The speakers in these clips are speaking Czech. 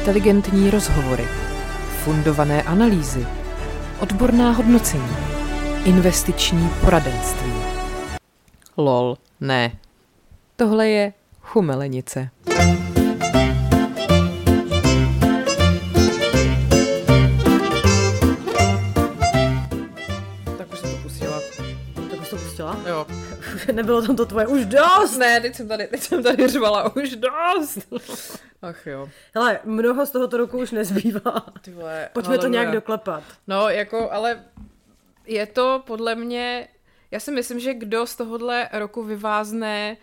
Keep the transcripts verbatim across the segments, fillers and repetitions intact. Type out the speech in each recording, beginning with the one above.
inteligentní rozhovory, fundované analýzy, odborná hodnocení, investiční poradenství. Lol, ne. Tohle je Chumelenice. Tak už jsem to pustila. Tak už to pustila? Jo. Nebylo tam to tvoje už dost? Ne, teď jsem tady, teď jsem tady řvala už dost. Ach jo. Hele, mnoho z tohoto roku už nezbývá. Ty vole, Pojďme to nějak doklepat. No, jako, ale je to podle mě, já si myslím, že kdo z tohohle roku vyvázne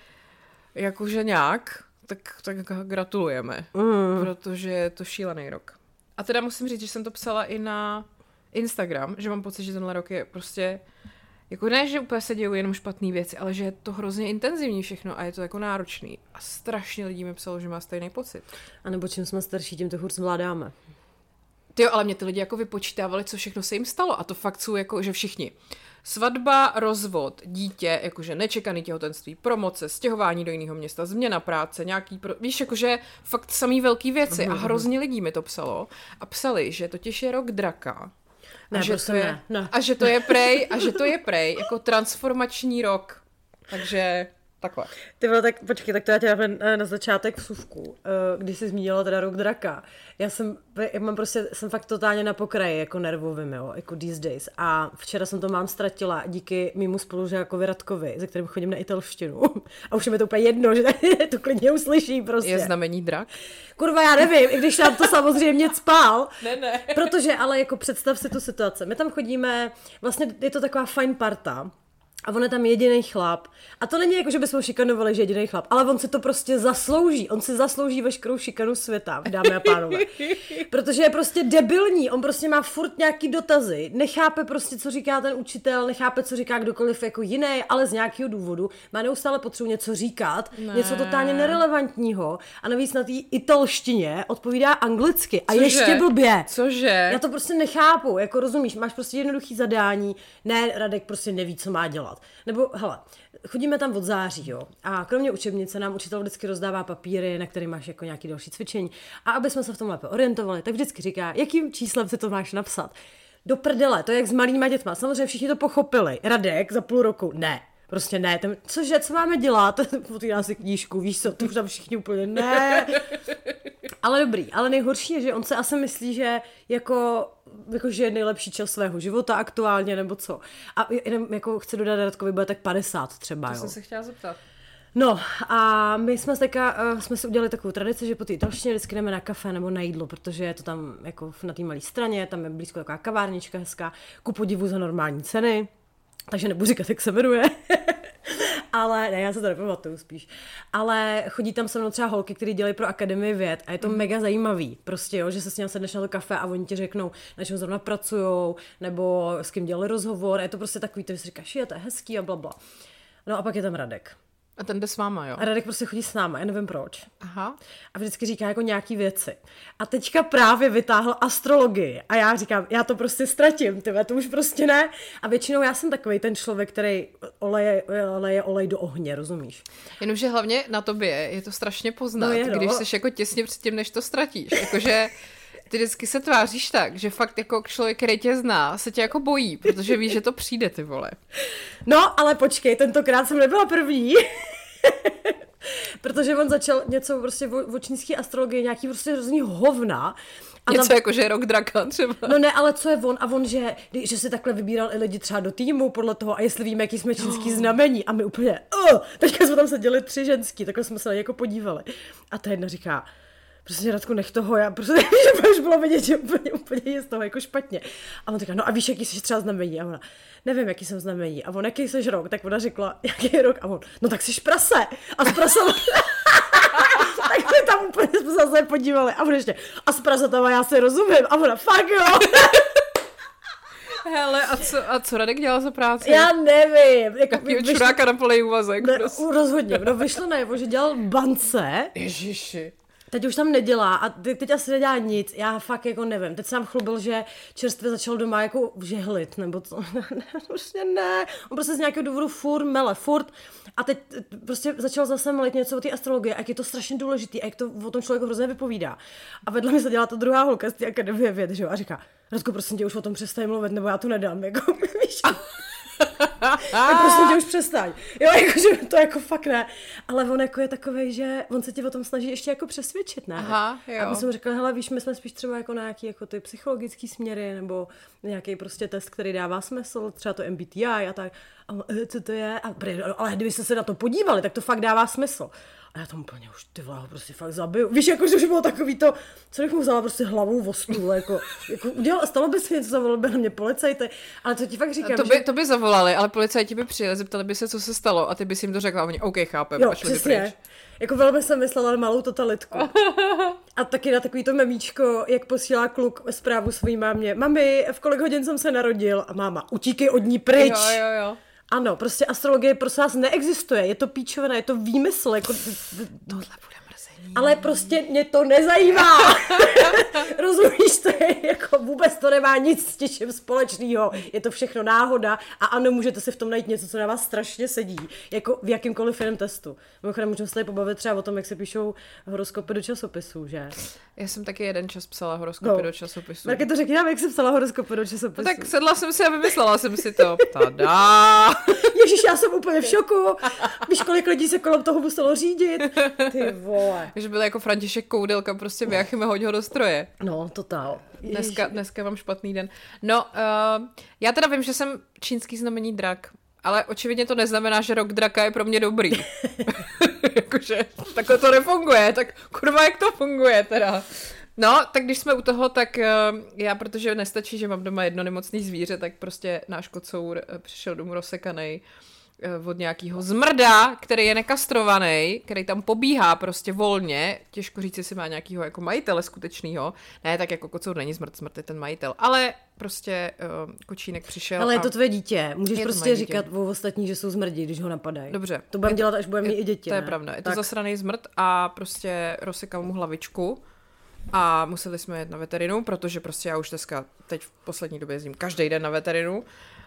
jakože nějak, tak, tak gratulujeme, mm. protože je to šílený rok. A teda musím říct, že jsem to psala i na Instagram, že mám pocit, že tenhle rok je prostě, jako ne, že úplně se dějou jenom špatný věci, ale že je to hrozně intenzivní všechno a je to jako náročný. A strašně lidí mi psalo, že má stejný pocit. A nebo čím jsme starší, tím to hůř zvládáme. Tyjo, ale mě ty lidi jako vypočítávali, co všechno se jim stalo a to fakt jsou jako, že všichni. Svatba, rozvod, dítě, jakože nečekaný těhotenství, promoce, stěhování do jiného města, změna práce, nějaký, pro... víš, jakože fakt samý velký věci a hrozně lidí mi to psalo a psali, že totiž je rok draka. Ne, a, že prostě to je, ne, ne. a že to je prej, a že to je prej, jako transformační rok. Takže takhle. Ty vole, tak počkej, tak to já tě dám na začátek vsuvku, když jsi zmínila teda rok draka. Já jsem, já mám prostě, jsem fakt totálně na pokraji, jako nervovým, jo, jako these days. A včera jsem to mám ztratila díky mému spolužákovi Radkovi, ze kterým chodím na italštinu. A už je mi to úplně jedno, že to klidně uslyší prostě. Je znamení drak? Kurva, já nevím, i když nám to samozřejmě cpál. Ne, ne. Protože, ale jako představ si tu situaci. My tam chodíme, vlastně je to taková fajn parta. A on je tam jediný chlap. A to není jako, že bychom šikanovali, že jediný chlap, ale on si to prostě zaslouží. On si zaslouží veškerou šikanu světa, dámy a pánové. Protože je prostě debilní, on prostě má furt nějaký dotazy, nechápe prostě, co říká ten učitel, nechápe, co říká kdokoliv jako jiný, ale z nějakého důvodu má neustále potřebu něco říkat, ne. něco totálně nerelevantního a navíc na té italštině odpovídá anglicky a Cože? ještě blbě. Cože? Já to prostě nechápu, jako rozumíš, máš prostě jednoduchý zadání, ne, Radek prostě neví, co má dělat. Nebo, hele, chodíme tam od září, jo, a kromě učebnice nám učitel vždycky rozdává papíry, na který máš jako nějaký další cvičení. A aby jsme se v tom lépe orientovali, tak vždycky říká, jakým číslem si to máš napsat. Do prdele, to je jak s malýma dětma. Samozřejmě všichni to pochopili. Radek za půl roku, ne. Prostě ne, ten, cože, co máme dělat? Potýná si knížku, víš co, to už tam všichni úplně ne. Ale dobrý, ale nejhorší je, že on se asi myslí, že jako, jako že je nejlepší čas svého života aktuálně, nebo co. A jenom jako chci dodat, Radkovi bude tak padesát třeba, to jo. jsem se chtěla zeptat. No a my jsme, teďka, uh, jsme si udělali takovou tradici, že po té italštině vždycky jdeme na kafe nebo na jídlo, protože je to tam jako na té malé straně, tam je blízko taková kavárnička hezká, ku podivu za normální ceny. Takže nebudu říkat, jak se jmenuje. Ale, ne, já se to nepamatuju spíš. Ale chodí tam se mnou třeba holky, které dělají pro Akademii věd a je to mm. mega zajímavý. Prostě, jo, že se s ním sedneš na to kafe a oni ti řeknou, na čem zrovna pracujou, nebo s kým dělali rozhovor. A je to prostě takový, to si říkáš, je, to je hezký a blabla. No a pak je tam Radek. A ten jde s váma, jo? A Radek prostě chodí s náma, já nevím proč. Aha. A vždycky říká jako nějaký věci. A teďka právě vytáhl astrologii. A já říkám, já to prostě ztratím, tyhle, to už prostě ne. A většinou já jsem takovej ten člověk, který oleje, oleje olej do ohně, rozumíš? Jenomže hlavně na tobě je to strašně poznat, no je, no. když jsi jako těsně předtím, než to ztratíš. Jakože ty vždycky se tváříš tak, že fakt jako člověk, který tě zná, se tě jako bojí, protože víš, že to přijde, ty vole. No, ale počkej, tentokrát jsem nebyla první. Protože on začal něco prostě v očnické astrologii, nějaký prostě hrozný hovna. A něco tam... jako, že je rok draka třeba. No ne, ale co je on? A on, že, že si takhle vybíral i lidi třeba do týmu podle toho a jestli víme, jaký jsme čínský znamení. A my úplně, uh, teďka jsme tam seděli tři ženský, takhle jsme se na ně jako podívali. A ta jedna říká, prostě Radku, nech toho, já prostě nevím, že už bylo vidět, že úplně, úplně je z toho jako špatně. A on říká, no a víš, jaký jsi třeba znamení? A ona, nevím, jaký jsem znamení. A on, jaký jsi rok? Tak ona řekla, jaký je rok? A on, no tak jsi prase. A z prase... tak my tam úplně jsme se zase podívali. A on ještě, a z prasetama já si rozumím. A ona, fuck jo. Hele, a co, a co Radek dělal za práci? Já nevím. Jako, Jakýho čuráka na polej úvazek. Ne, prostě. Rozhodně. No vyšlo najevo, že dělal bance. Ježiši. Teď už tam nedělá a teď asi nedělá nic, já fakt jako nevím. Teď jsem chlubil, že čerstvě začal doma jako žehlit, nebo co, ne, prostě ne. On prostě z nějakého důvodu furt mele, furt. A teď prostě začal zase mlit něco o té astrologii, a jak je to strašně důležitý, a jak to o tom člověku hrozně vypovídá. A vedle mě se dělá ta druhá holka z té akademie věd, že jo, a říká, Radko, prosím tě, už o tom přestaň mluvit, nebo já to nedám, jako, víš. Tak prosím tě, už přestaň. Jo, jakože to jako fakt ne. Ale on jako je takovej, že on se ti o tom snaží ještě jako přesvědčit, ne? Aha, jo. A my jsme řekli, hele, víš, my jsme spíš třeba jako na nějaký jako ty psychologický směry, nebo nějaký prostě test, který dává smysl, třeba to M B T I a tak. A on, co to je? A, ale kdybyste se na to podívali, tak to fakt dává smysl. A já tam úplně už ty vole, prostě fakt zabiju. Víš, jako, že už bylo takový to, co bych mu vzala prostě hlavou o stůl, jako, jako udělal, stalo by se něco, zavolali by na mě policajty, ale to ti fakt říkám, to by, že... to by zavolali, ale policajti by přijeli, zeptali by se, co se stalo a ty bys jim to řekla a oni, OK, chápem, jo, a šli by přesně. pryč. Jako velmi jsem myslela na malou totalitku. A taky na takový to memíčko, jak posílá kluk zprávu svojí mámě. Mami, v kolik hodin jsem se narodil? A máma, utíkej od ní pryč. Jo, jo, jo. Ano, prostě astrologie prosím vás neexistuje, je to píčovina, je to výmysl, jako... Tohle bude mrzení. Ale prostě mě to nezajímá. Rozumíš, to je jako vůbec to nemá nic s těčím společného. Je to všechno náhoda a ano, můžete si v tom najít něco, co na vás strašně sedí, jako v jakýmkoliv jiném testu. Mimochodem můžeme se tady pobavit třeba o tom, jak se píšou horoskopy do časopisů, že? Já jsem taky jeden čas psala horoskopy no. do časopisů. Marky, to řekni nám, jak jsi psala horoskopy do časopisů. No tak sedla jsem si a vymyslela jsem si to. Tada! Ježiš, já jsem úplně v šoku. Víš, kolik lidí se kolem toho muselo řídit? Ty vole. Že byl jako František Koudelka, prostě Jáchyme hoď ho do stroje. No, totál. Dneska, dneska mám špatný den. No, uh, já teda vím, že jsem čínský znamení drak, ale očividně to neznamená, že rok draka je pro mě dobrý. Jakože takhle to nefunguje, tak kurva, jak to funguje teda. No, tak když jsme u toho, tak uh, já, protože nestačí, že mám doma jedno nemocný zvíře, tak prostě náš kocour uh, přišel domů rozsekanej uh, od nějakého zmrda, který je nekastrovaný, který tam pobíhá prostě volně, těžko říct, jestli má nějakého jako majitele skutečného. Ne, tak jako kocour není zmrt, zmrt je ten majitel, ale prostě uh, kočínek přišel. Ale je to tvoje dítě, můžeš je prostě říkat o ostatní, že jsou zmrdí, když ho napadají. Dobře. To budeme dělat, až budeme mít i děti. To je ne? pravda, je tak. to zasraný zmrt a prostě rozsekal mu hlavičku. A museli jsme jet na veterinu, protože prostě já už dneska teď v poslední době jezdím každý den na veterinu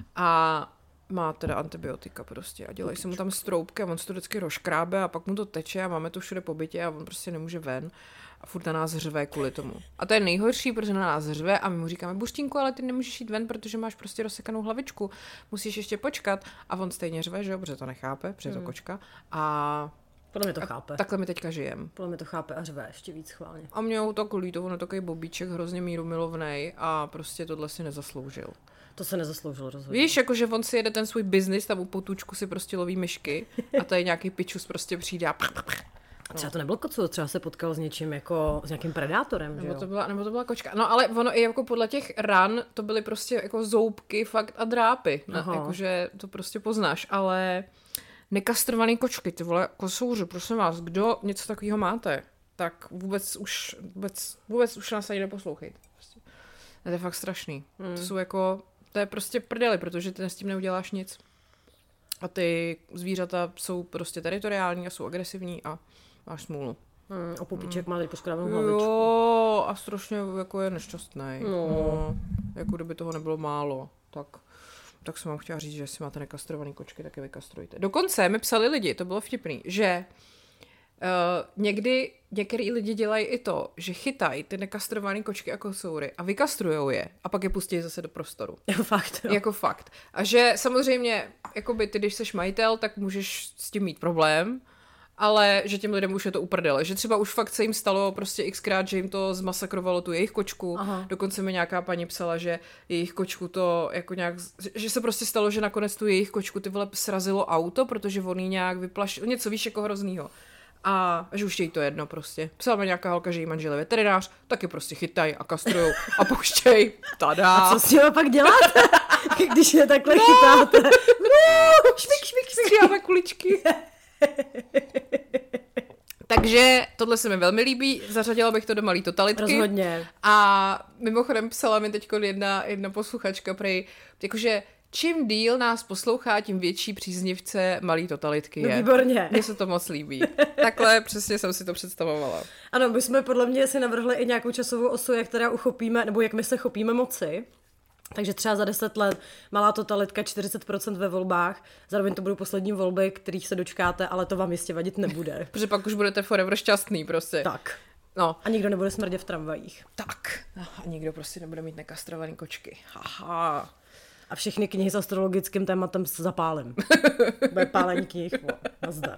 a má teda antibiotika prostě a dělají se mu tam stroupky a on se to vždycky rozkrábe a pak mu to teče a máme to všude po bytě a on prostě nemůže ven a furt na nás řve kvůli tomu. A to je nejhorší, protože na nás řve a my mu říkáme, Buštínku, ale ty nemůžeš jít ven, protože máš prostě rozsekanou hlavičku, musíš ještě počkat a on stejně řve, že jo, protože to nechápe, protože je to kočka a Podle mě to chápe. takhle my teďka žijem. Podle mě to chápe a řve ještě víc chválně. A mě to kolí, to on je takový bobíček, hrozně mírumilovnej a prostě tohle si nezasloužil. To se nezasloužil rozhodně. Víš, jakože on si jede ten svůj biznis, tam u potůčku si prostě loví myšky a tady nějaký pičus prostě přijde a... A třeba to nebyl kocour, třeba se potkal s něčím jako, s nějakým predátorem, Nebo že jo? to, byla, nebo to byla kočka. No ale ono i jako podle těch ran, to byly prostě jako zoubky fakt a drápy. No, jakože to prostě poznáš, ale... Nekastrovaný kočky, ty vole, kosouři, prosím vás, kdo něco takového máte, tak vůbec už, vůbec, vůbec už nás ani neposlouchejte. Prostě. To je fakt strašný. Hmm. To jsou jako, to je prostě prdeli, protože ty s tím neuděláš nic. A ty zvířata jsou prostě teritoriální a jsou agresivní a máš smůlu. Hmm, a pupíček hmm. má teď poškrávanou hlavičku. Jo, a strašně jako je nešťastný. No. No, jako kdyby toho nebylo málo, tak... tak jsem vám chtěla říct, že jestli máte nekastrovaný kočky, tak je vykastrujte. Dokonce mi psali lidi, to bylo vtipný, že uh, někdy některý lidi dělají i to, že chytají ty nekastrované kočky a kocoury a vykastrujou je a pak je pustí zase do prostoru. Jo, fakt, jo. Jako fakt. A že samozřejmě, jakoby ty, když jsi majitel, tak můžeš s tím mít problém, ale že těm lidem už je to uprdele. Že třeba už fakt se jim stalo prostě xkrát, že jim to zmasakrovalo tu jejich kočku. Aha. Dokonce mi nějaká paní psala, že jejich kočku to jako nějak, že se prostě stalo, že nakonec tu jejich kočku ty vole srazilo auto, protože on jí nějak vyplašil, něco víš jako hroznýho. A že už je jí to jedno prostě. Psala mi nějaká holka, že jí manžel je veterinář, tak je prostě chytaj a kastrujou a pouštěj. Tada. A co s tím pak děláte, když je takhle no. chytáte? No, švik, švik, švik. Stříháme kuličky. Takže tohle se mi velmi líbí, zařadila bych to do malý totalitky. Rozhodně. A mimochodem psala mi teď jedna, jedna posluchačka prej, jakože čím díl nás poslouchá, tím větší příznivce malý totalitky je. No výborně. Mně se to moc líbí. Takhle přesně jsem si to představovala. Ano, my jsme podle mě si navrhli i nějakou časovou osu, jak teda uchopíme, nebo jak my se chopíme moci. Takže třeba za deset let malá totalitka, čtyřicet procent ve volbách, zároveň to budou poslední volby, kterých se dočkáte, ale to vám jistě vadit nebude. Protože pak už budete forever šťastný prostě. Tak. No. A nikdo nebude smrdět v tramvajích. Tak. A nikdo prostě nebude mít nekastrovaný kočky. Haha. A všechny knihy s astrologickým tématem se zapálím. Bude pálení knih. Nazdar.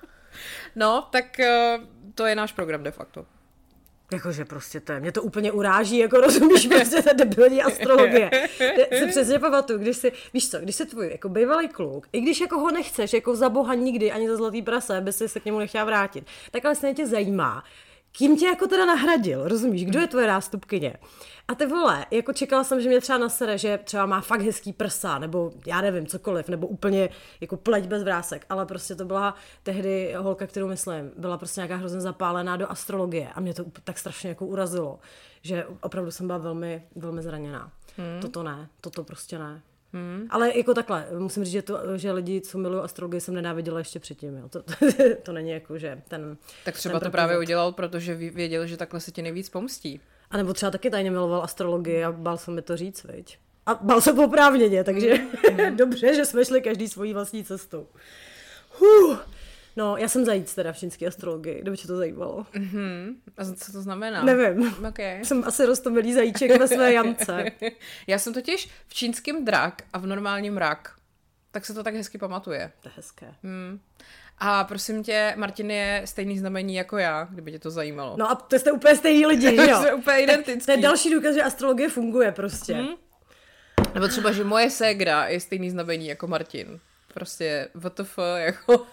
No, tak to je náš program de facto. Jakože prostě to je, mě to úplně uráží, jako rozumíš, prostě ta debilní astrologie. Já si přesně pamatuju, když si, víš co, když si tvůj jako bývalý kluk, i když jako ho nechceš, jako za boha nikdy, ani za zlatý prase, by si se k němu nechtěla vrátit, tak ale se tě zajímá, kým tě jako teda nahradil, rozumíš, kdo je tvoje nástupkyně. A ty vole, jako čekala jsem, že mě třeba nasere, že třeba má fakt hezký prsa, nebo já nevím, cokoliv, nebo úplně jako pleť bez vrásek, ale prostě to byla tehdy holka, kterou myslím, byla prostě nějaká hrozně zapálená do astrologie a mě to tak strašně jako urazilo, že opravdu jsem byla velmi, velmi zraněná. Hmm. Toto ne, toto prostě ne. Hmm. Ale jako takhle, musím říct, že, to, že lidi, co milují astrologii, jsem nenáviděla ještě předtím. Jo. To, to, to není jako, že ten... Tak třeba ten to právě udělal, protože věděl, že takhle se ti nejvíc pomstí. A nebo třeba taky tajně miloval astrologii a bál se mi to říct, viď? A bál se oprávněně, takže mm. dobře, že jsme šli každý svojí vlastní cestou. Huh. No, já jsem zajíc teda v čínské astrologii, kdyby tě to zajímalo. Mm-hmm. A co to znamená? Nevím. Okay. Jsem asi roztomilý zajíček ve své jamce. Já jsem totiž v čínském drak a v normálním rak. Tak se to tak hezky pamatuje. To je hezké. Hmm. A prosím tě, Martin je stejný znamení jako já, kdyby tě to zajímalo. No a to jste úplně stejný lidi, že jo? Jste úplně identický. To je další důkaz, že astrologie funguje prostě. Hmm. Nebo třeba, že moje ségra je stejný znamení jako Martin. Prostě W T F jako...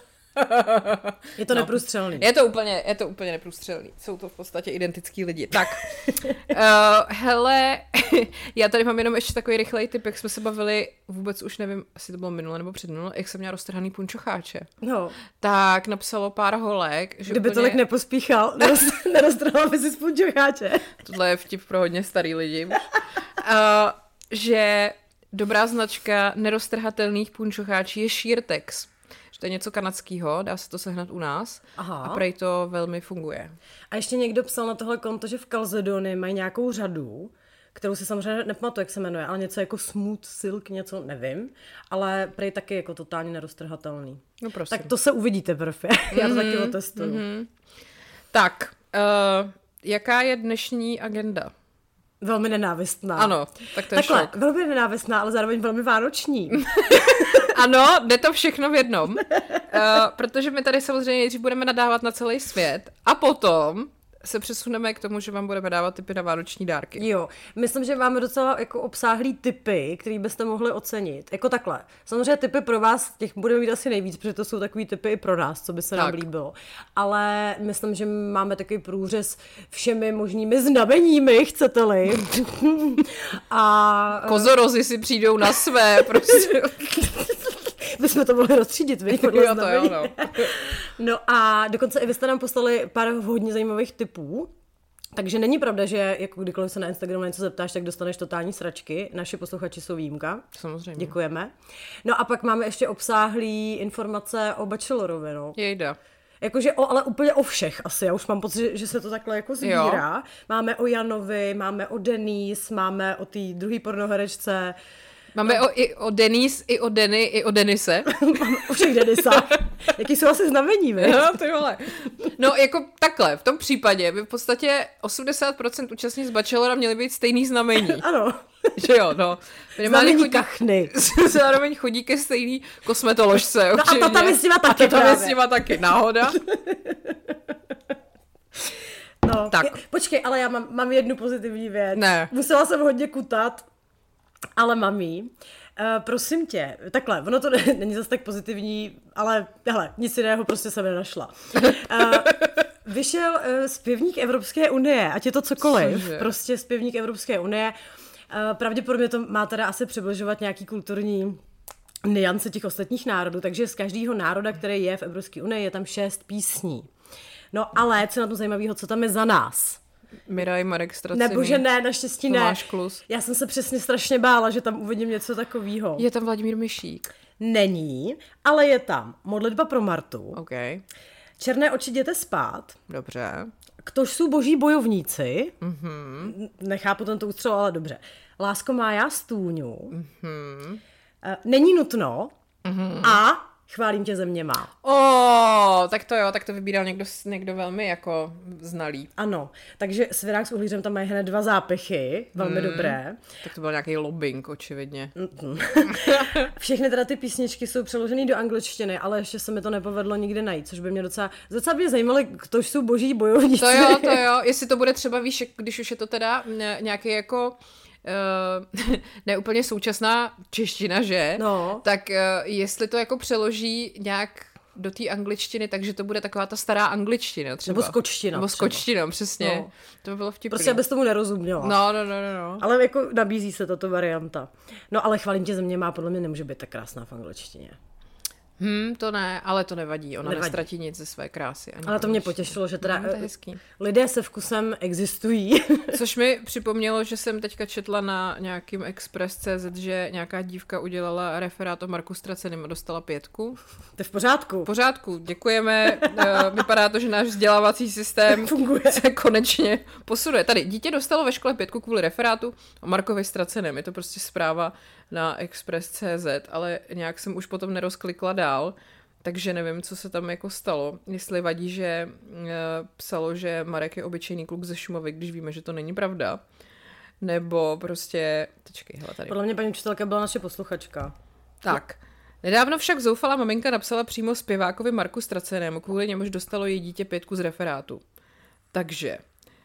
Je to no. neprůstřelný. Je to úplně, je to úplně neprůstřelný. Jsou to v podstatě identický lidi. Tak, uh, hele, já tady mám jenom ještě takový rychlej tip, jak jsme se bavili, vůbec už nevím, asi to bylo minule nebo předminule, jak jsem měla roztrhaný punčocháče. No. Tak napsalo pár holek, že kdyby úplně... tolik nepospíchal, neroztrhala by si z punčocháče. Tohle je vtip pro hodně starý lidi. uh, že dobrá značka neroztrhatelných punčocháčí je Sheertex. To je něco kanadského, dá se to sehnat u nás. Aha. A prej to velmi funguje. A ještě někdo psal na tohle konto, že v Calzedony mají nějakou řadu, kterou si samozřejmě nepamatuju, jak se jmenuje, ale něco jako Smooth Silk, něco, nevím, ale prej taky jako totálně neroztrhatelný. No prosím. Tak to se uvidíte, profi. Já to mm-hmm, taky otestuju. Mm-hmm. Tak, uh, jaká je dnešní agenda? Velmi nenávistná. Ano, tak to je Takhle, šok. velmi nenávistná, ale zároveň velmi vánoční. Ano, jde to všechno v jednom. Uh, protože my tady samozřejmě nejdřív budeme nadávat na celý svět a potom se přesuneme k tomu, že vám budeme dávat tipy na vánoční dárky. Jo, myslím, že máme docela jako obsáhlý tipy, který byste mohli ocenit. Jako takhle. Samozřejmě tipy pro vás, těch budeme mít asi nejvíc, protože to jsou takový tipy i pro nás, co by se tak nám líbilo. Ale myslím, že máme takový průřez všemi možnými znameními, chcete-li. A kozorozy si přijdou na své, prostě. Bychom to mohli rozstřídit, víš, podle jo, to jo, no. No a dokonce i vy jste nám poslali pár hodně zajímavých tipů, takže není pravda, že jako kdykoliv se na Instagramu něco zeptáš, tak dostaneš totální sračky. Naši posluchači jsou výjimka. Samozřejmě. Děkujeme. No a pak máme ještě obsáhlý informace o bachelorovi, no. Jejda. Jakože o, ale úplně o všech asi, já už mám pocit, že se to takhle jako sbírá. Jo. Máme o Janovi, máme o Denise, máme o té druhé pornoherečce. Máme no. o, i o Denise, i o Denny, i o Denise. Máme o všech Denisách. Jaký jsou asi znamení, vy? No, ty vole. No, jako takhle, v tom případě by v podstatě osmdesát procent účastníc Bachelora měly být stejný znamení. Ano. Že jo, no. Znamení chodí, kachny. Zároveň chodí ke stejný kosmetoložce. No a tata mi s těma taky. A tata mi s těma taky, náhoda. No, tak. Je, počkej, ale já mám, mám jednu pozitivní věc. Ne. Musela jsem hodně kutat, ale mám jí. Uh, prosím tě, takhle, ono to ne, není zase tak pozitivní, ale hele, nic jiného prostě jsem nenašla. Uh, vyšel uh, zpěvník Evropské unie, ať je to cokoliv, Cože? prostě zpěvník Evropské unie. Uh, pravděpodobně to má teda asi přibližovat nějaký kulturní niance těch ostatních národů, takže z každého národa, který je v Evropské unii, je tam šest písní. No ale co na tom zajímavého, co tam je za nás? Miraj, Marek Ztracený. Nebo že ne, naštěstí ne. Tomáš Klus. Já jsem se přesně strašně bála, že tam uvidím něco takového. Je tam Vladimír Myšík. Není, ale je tam Modlitba pro Martu. OK. Černé oči jděte spát. Dobře. Ktož jsou boží bojovníci. Mm-hmm. Nechápu tento ústřel, ale dobře. Lásko má já stůňu. Mm-hmm. Není nutno. Mm-hmm. A chválím tě země má. O, tak to jo, tak to vybíral někdo, někdo velmi jako znalý. Ano, takže Svěrák s Uhlířem tam mají hned dva zápichy, velmi hmm. dobré. Tak to byl nějaký lobbying, očividně. Všechny teda ty písničky jsou přeložené do angličtiny, ale ještě se mi to nepovedlo nikdy najít, což by mě docela, docela mě zajímalo, ktož jsou boží bojovníci. To jo, to jo, jestli to bude třeba, víš, když už je to teda nějaký jako... Uh, ne úplně současná čeština, že? No. Tak uh, jestli to jako přeloží nějak do té angličtiny, takže to bude taková ta stará angličtina třeba. Nebo skočtina. Nebo skočtina, přesně. No. To by bylo vtipný. Prostě abys tomu nerozuměla. No, no, no, no, no. Ale jako nabízí se tato varianta. No ale chválím tě země má, podle mě nemůže být tak krásná v angličtině. Hmm, to ne, ale to nevadí, ona nevadí. Nestratí nic ze své krásy. Ani ale to mě potěšilo, že teda no, to je hezký. Lidé se vkusem existují. Což mi připomnělo, že jsem teďka četla na nějakým Express tečka cé zet, že nějaká dívka udělala referát o Marku Ztraceným a dostala pětku. To je v pořádku. V pořádku, děkujeme. Vypadá to, že náš vzdělávací systém funguje. Se konečně posunuje. Tady dítě dostalo ve škole pětku kvůli referátu o Markovi Ztraceném. Je to prostě zpráva na Express tečka cé zet, ale nějak jsem už potom nerozklikla dál, takže nevím, co se tam jako stalo. Jestli vadí, že e, psalo, že Marek je obyčejný kluk ze Šumavy, když víme, že to není pravda. Nebo prostě... Počkej, hele tady. Podle mě paní učitelka byla naše posluchačka. Tak. Nedávno však zoufalá maminka napsala přímo zpěvákovi Marku Ztracenému, kvůli němuž dostalo její dítě pětku z referátu. Takže...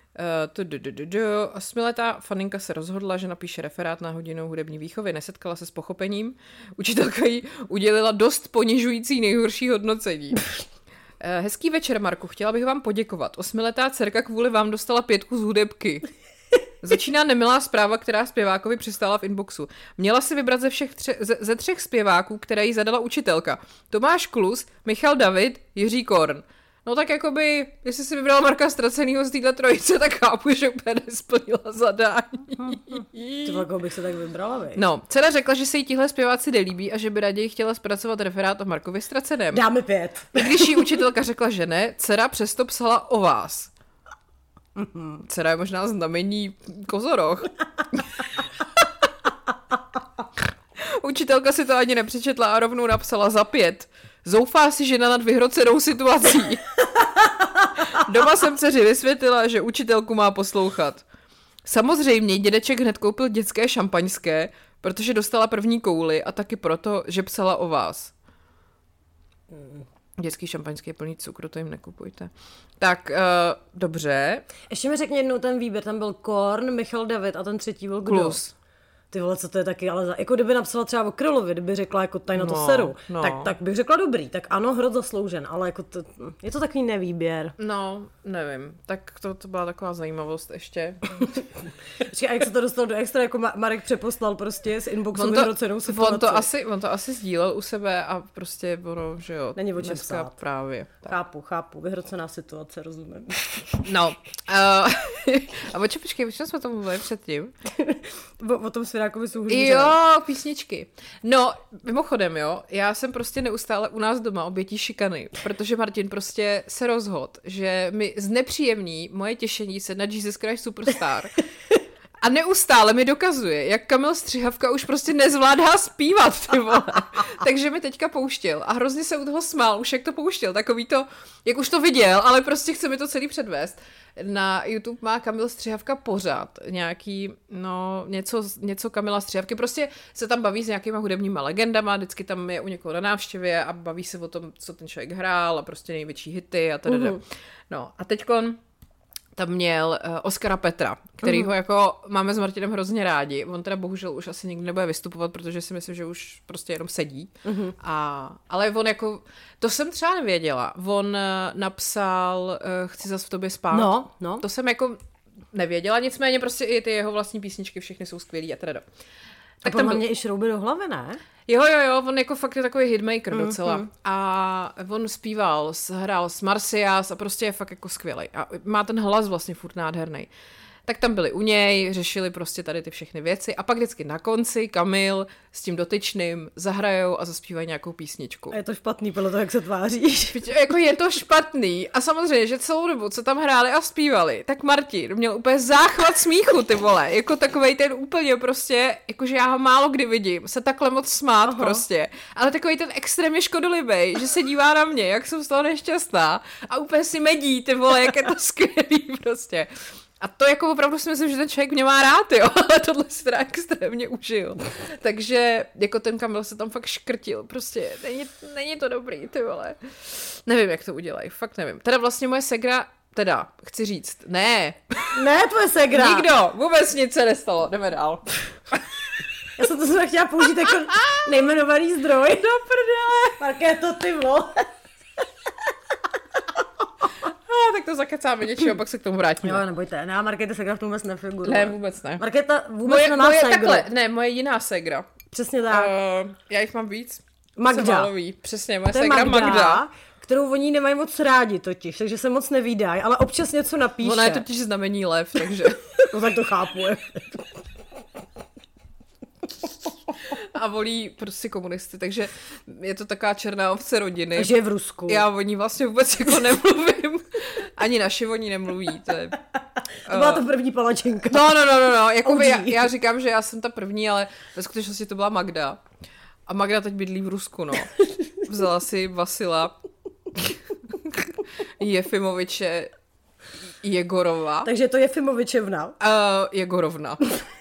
Osmiletá faninka se rozhodla, že napíše referát na hodinu hudební výchovy, nesetkala se s pochopením. Učitelka jí udělila dost ponižující nejhorší hodnocení. Hezký večer, Marku, chtěla bych vám poděkovat. Osmiletá dcerka kvůli vám dostala pětku z hudebky. Začíná nemilá zpráva, která zpěvákovi přistála v inboxu. Měla si vybrat ze, všech tře- ze, ze třech zpěváků, které jí zadala učitelka. Tomáš Klus, Michal David, Jiří Korn. No tak jakoby, jestli si vybrala Marka Ztracenýho z téhle trojice, tak chápu, že úplně nesplnila zadání. To jako bych se tak vybrala, vej. No, dcera řekla, že se jí tihle zpěváci nelíbí a že by raději chtěla zpracovat referát o Markovi Ztraceném. Dáme pět. I když jí učitelka řekla, že ne, dcera přesto psala o vás. Dcera je možná znamení kozoroch. Učitelka si to ani nepřečetla a rovnou napsala za pět. Zoufá si žena nad vyhrocenou situací. Doma jsem dceři vysvětlila, že učitelku má poslouchat. Samozřejmě dědeček hned koupil dětské šampaňské, protože dostala první kouli a taky proto, že psala o vás. Dětský šampaňský je plný cukru, to jim nekupujte. Tak, uh, dobře. Ještě mi řekni jednou ten výběr, tam byl Korn, Michal David a ten třetí byl kdo? Klus. Ty vole, co to je taky, ale za, jako kdyby napsala třeba o Krylovi, kdyby řekla jako tady na to no, seru, no. tak, tak bych řekla dobrý, tak ano, hrot zasloužen, ale jako to, je to takový nevýběr. No, nevím, tak to, to byla taková zajímavost ještě. A jak se to dostalo do extra, jako Marek přeposlal prostě z inboxu vyhrocenou situaci. On to, asi, on to asi sdílel u sebe a prostě ono, že jo. Není o čem dneska psát. Právě. Tak. Chápu, chápu, vyhrocená situace, rozumím. No. Uh, a počkej, počkej, o čem jsme to mluvili předtím? o, o tom Svěrákovi jsou hříře. Jo, písničky. No, mimochodem, jo, já jsem prostě neustále u nás doma obětí šikany, protože Martin prostě se rozhodl, že mi znepříjemní moje těšení se na Jesus Christ Superstar a neustále mi dokazuje, jak Kamil Střihavka už prostě nezvládá zpívat, ty vole. Takže mi teďka pouštěl a hrozně se u toho smál, už jak to pouštěl, takový to, jak už to viděl, ale prostě chce mi to celý předvést. Na YouTube má Kamil Střihavka pořád nějaký, no, něco, něco Kamila Střihavky, prostě se tam baví s nějakýma hudebníma legendama, vždycky tam je u někoho na návštěvě a baví se o tom, co ten člověk hrál a prostě největší hity a teda. Uh-huh. No a teďkon tam měl uh, Oskara Petra, kterýho uh-huh. jako máme s Martinem hrozně rádi. On teda bohužel už asi nikdy nebude vystupovat, protože si myslím, že už prostě jenom sedí. Uh-huh. A, ale on jako, to jsem třeba nevěděla. On uh, napsal uh, Chci zas v tobě spát. No, no. To jsem jako nevěděla, nicméně prostě i ty jeho vlastní písničky všechny jsou skvělý a teda. Tak tam byl... mě i šrouby do hlavy, ne? Jo, jo, jo, on jako fakt je takový hitmaker mm, docela. Mm. A on zpíval, hrál s Marcias a prostě je fakt jako skvělej. A má ten hlas vlastně furt nádherný. Tak tam byli u něj, řešili prostě tady ty všechny věci a pak vždycky na konci Kamil s tím dotyčným zahrajou a zaspívají nějakou písničku. A je to špatný podle toho, jak se tváříš. Jako je to špatný a samozřejmě, že celou dobu, co tam hráli a zpívali, tak Martin měl úplně záchvat smíchu, ty vole, jako takovej ten úplně prostě, jakože já ho málo kdy vidím, se takhle moc smát Aha. prostě, ale takovej ten extrémně škodolibej, že se dívá na mě, jak jsem z toho nešťastná a úplně si medí, ty vole, jak je to skvělý prostě. A to jako opravdu si myslím, že ten člověk mě má rád, jo, ale tohle si teda extrémně užil. Takže jako ten Kamil se tam fakt škrtil, prostě není, není to dobrý, ty vole. Nevím, jak to udělají, fakt nevím. Teda vlastně moje segra, teda, chci říct, ne. Ne, tvoje segra. Nikdo, vůbec nic se nestalo, jdeme dál. Já jsem to jsem chtěla použít jako nejmenovaný zdroj. Do prdele. Markéto, ty vole. No, tak to zakecáme něčeho, pak se k tomu vrátíme. Jo, nebojte, ne, Markéta segra v tom vůbec nefiguruje. Ne, vůbec ne. Markéta vůbec moje, nemá moje, segru. Takhle, ne, moje jiná segra. Přesně tak. Uh, já jich mám víc. Magda. Přesně, moje to segra Magda, Magda. Kterou oni nemají moc rádi totiž, takže se moc nevídají, ale občas něco napíše. Ona je totiž znamení lev, takže... No tak to chápu. A volí prostě komunisty, takže je to taková černá ovce rodiny. Takže je v Rusku. Já o ní vlastně vůbec jako nemluvím. Ani naši o ní nemluví. To, je, to byla uh, ta první palačinka. No, no, no, no, no. Jakoby já, já říkám, že já jsem ta první, ale ve skutečnosti to byla Magda. A Magda teď bydlí v Rusku, no. Vzala si Vasila Jefimoviče Jegorova. Takže to je Jefimovičevna. Uh, Jegorovna.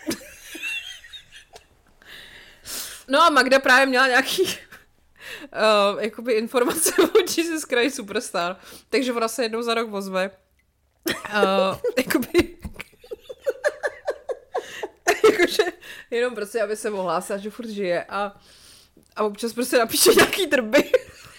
No a Magda právě měla nějaký uh, jakoby informace o Jesus Christ Superstar, takže ona se jednou za rok ozve. Uh, jakoby... jakože jenom prostě, aby se ohlásila, že furt žije a, a občas prostě napíše nějaký drby.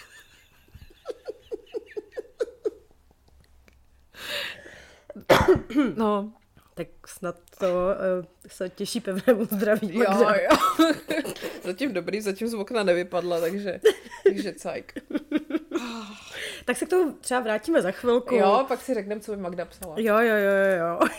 No. Tak snad to uh, se těší pevnému zdraví. Jo, jo. Zatím dobrý, zatím z okna nevypadla, takže, takže cajk. Tak se k tomu třeba vrátíme za chvilku. Jo, pak si řekneme, co by Magda psala. Jo, jo, jo, jo.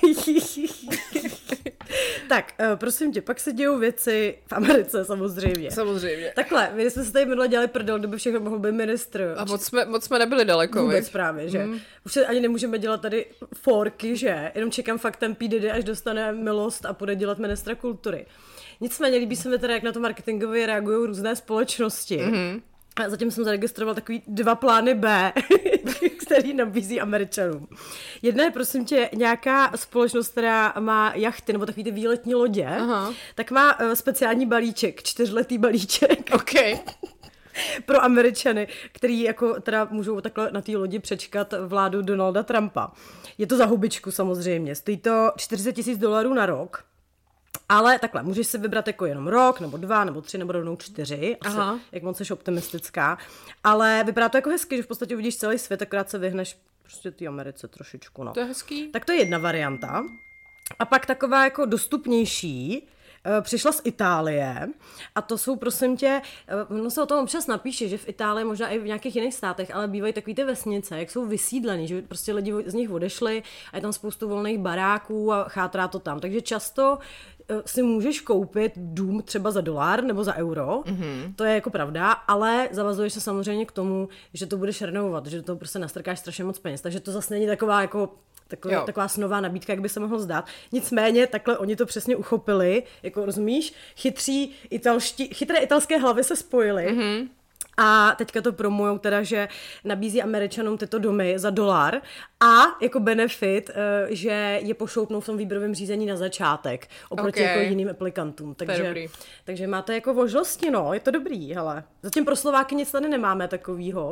Tak, uh, prosím tě, pak se dějou věci v Americe samozřejmě. Samozřejmě. Takhle, my jsme se tady minule dělali prdel, kdyby všechno mohl být ministr. A moc jsme, moc jsme nebyli daleko. Vůbec víš? právě, že? Mm. Už se ani nemůžeme dělat tady forky, že? Jenom čekám fakt ten P. Diddy, až dostane milost a půjde dělat ministra kultury. Nicméně líbí se mi teda, jak na to marketingově reagují různé společnosti. Mm-hmm. A zatím jsem zaregistroval takový dva plány B, který nabízí Američanům. Jedna je, prosím tě, nějaká společnost, která má jachty nebo takový ty výletní lodě, Aha. tak má uh, speciální balíček, čtyřletý balíček. Okay. Pro Američany, který jako teda můžou takhle na té lodi přečkat vládu Donalda Trumpa. Je to za hubičku samozřejmě. Stojí to čtyřicet tisíc dolarů na rok. Ale takhle, můžeš si vybrat jako jenom rok, nebo dva, nebo tři, nebo rovnou čtyři, asi, jak moc jsi optimistická. Ale vypadá to jako hezky, že v podstatě uvidíš celý svět, akorát se vyhneš prostě té Americe trošičku. No. To je hezký. Tak to je jedna varianta. A pak taková jako dostupnější, přišla z Itálie a to jsou, prosím tě, no se o tom občas napíše, že v Itálii, možná i v nějakých jiných státech, ale bývají takový ty vesnice, jak jsou vysídlení, že prostě lidi z nich odešli a je tam spoustu volných baráků a chátrá to tam. Takže často si můžeš koupit dům třeba za dolar nebo za euro, mm-hmm. to je jako pravda, ale zavazuješ se samozřejmě k tomu, že to budeš renovovat, že do toho prostě nastrkáš strašně moc peněz, takže to zase není taková jako Taková, taková snová nabídka, jak by se mohlo zdát. Nicméně, takhle oni to přesně uchopili, jako rozumíš, chytří italští, chytré italské hlavy se spojily mm-hmm. a teďka to promujou teda, že nabízí Američanům tyto domy za dolar a jako benefit, že je pošoupnou v tom výběrovém řízení na začátek oproti okay. jako jiným aplikantům. Takže, takže máte jako možnosti, no, je to dobrý, hele. Zatím pro Slováky nic tady nemáme takovýho,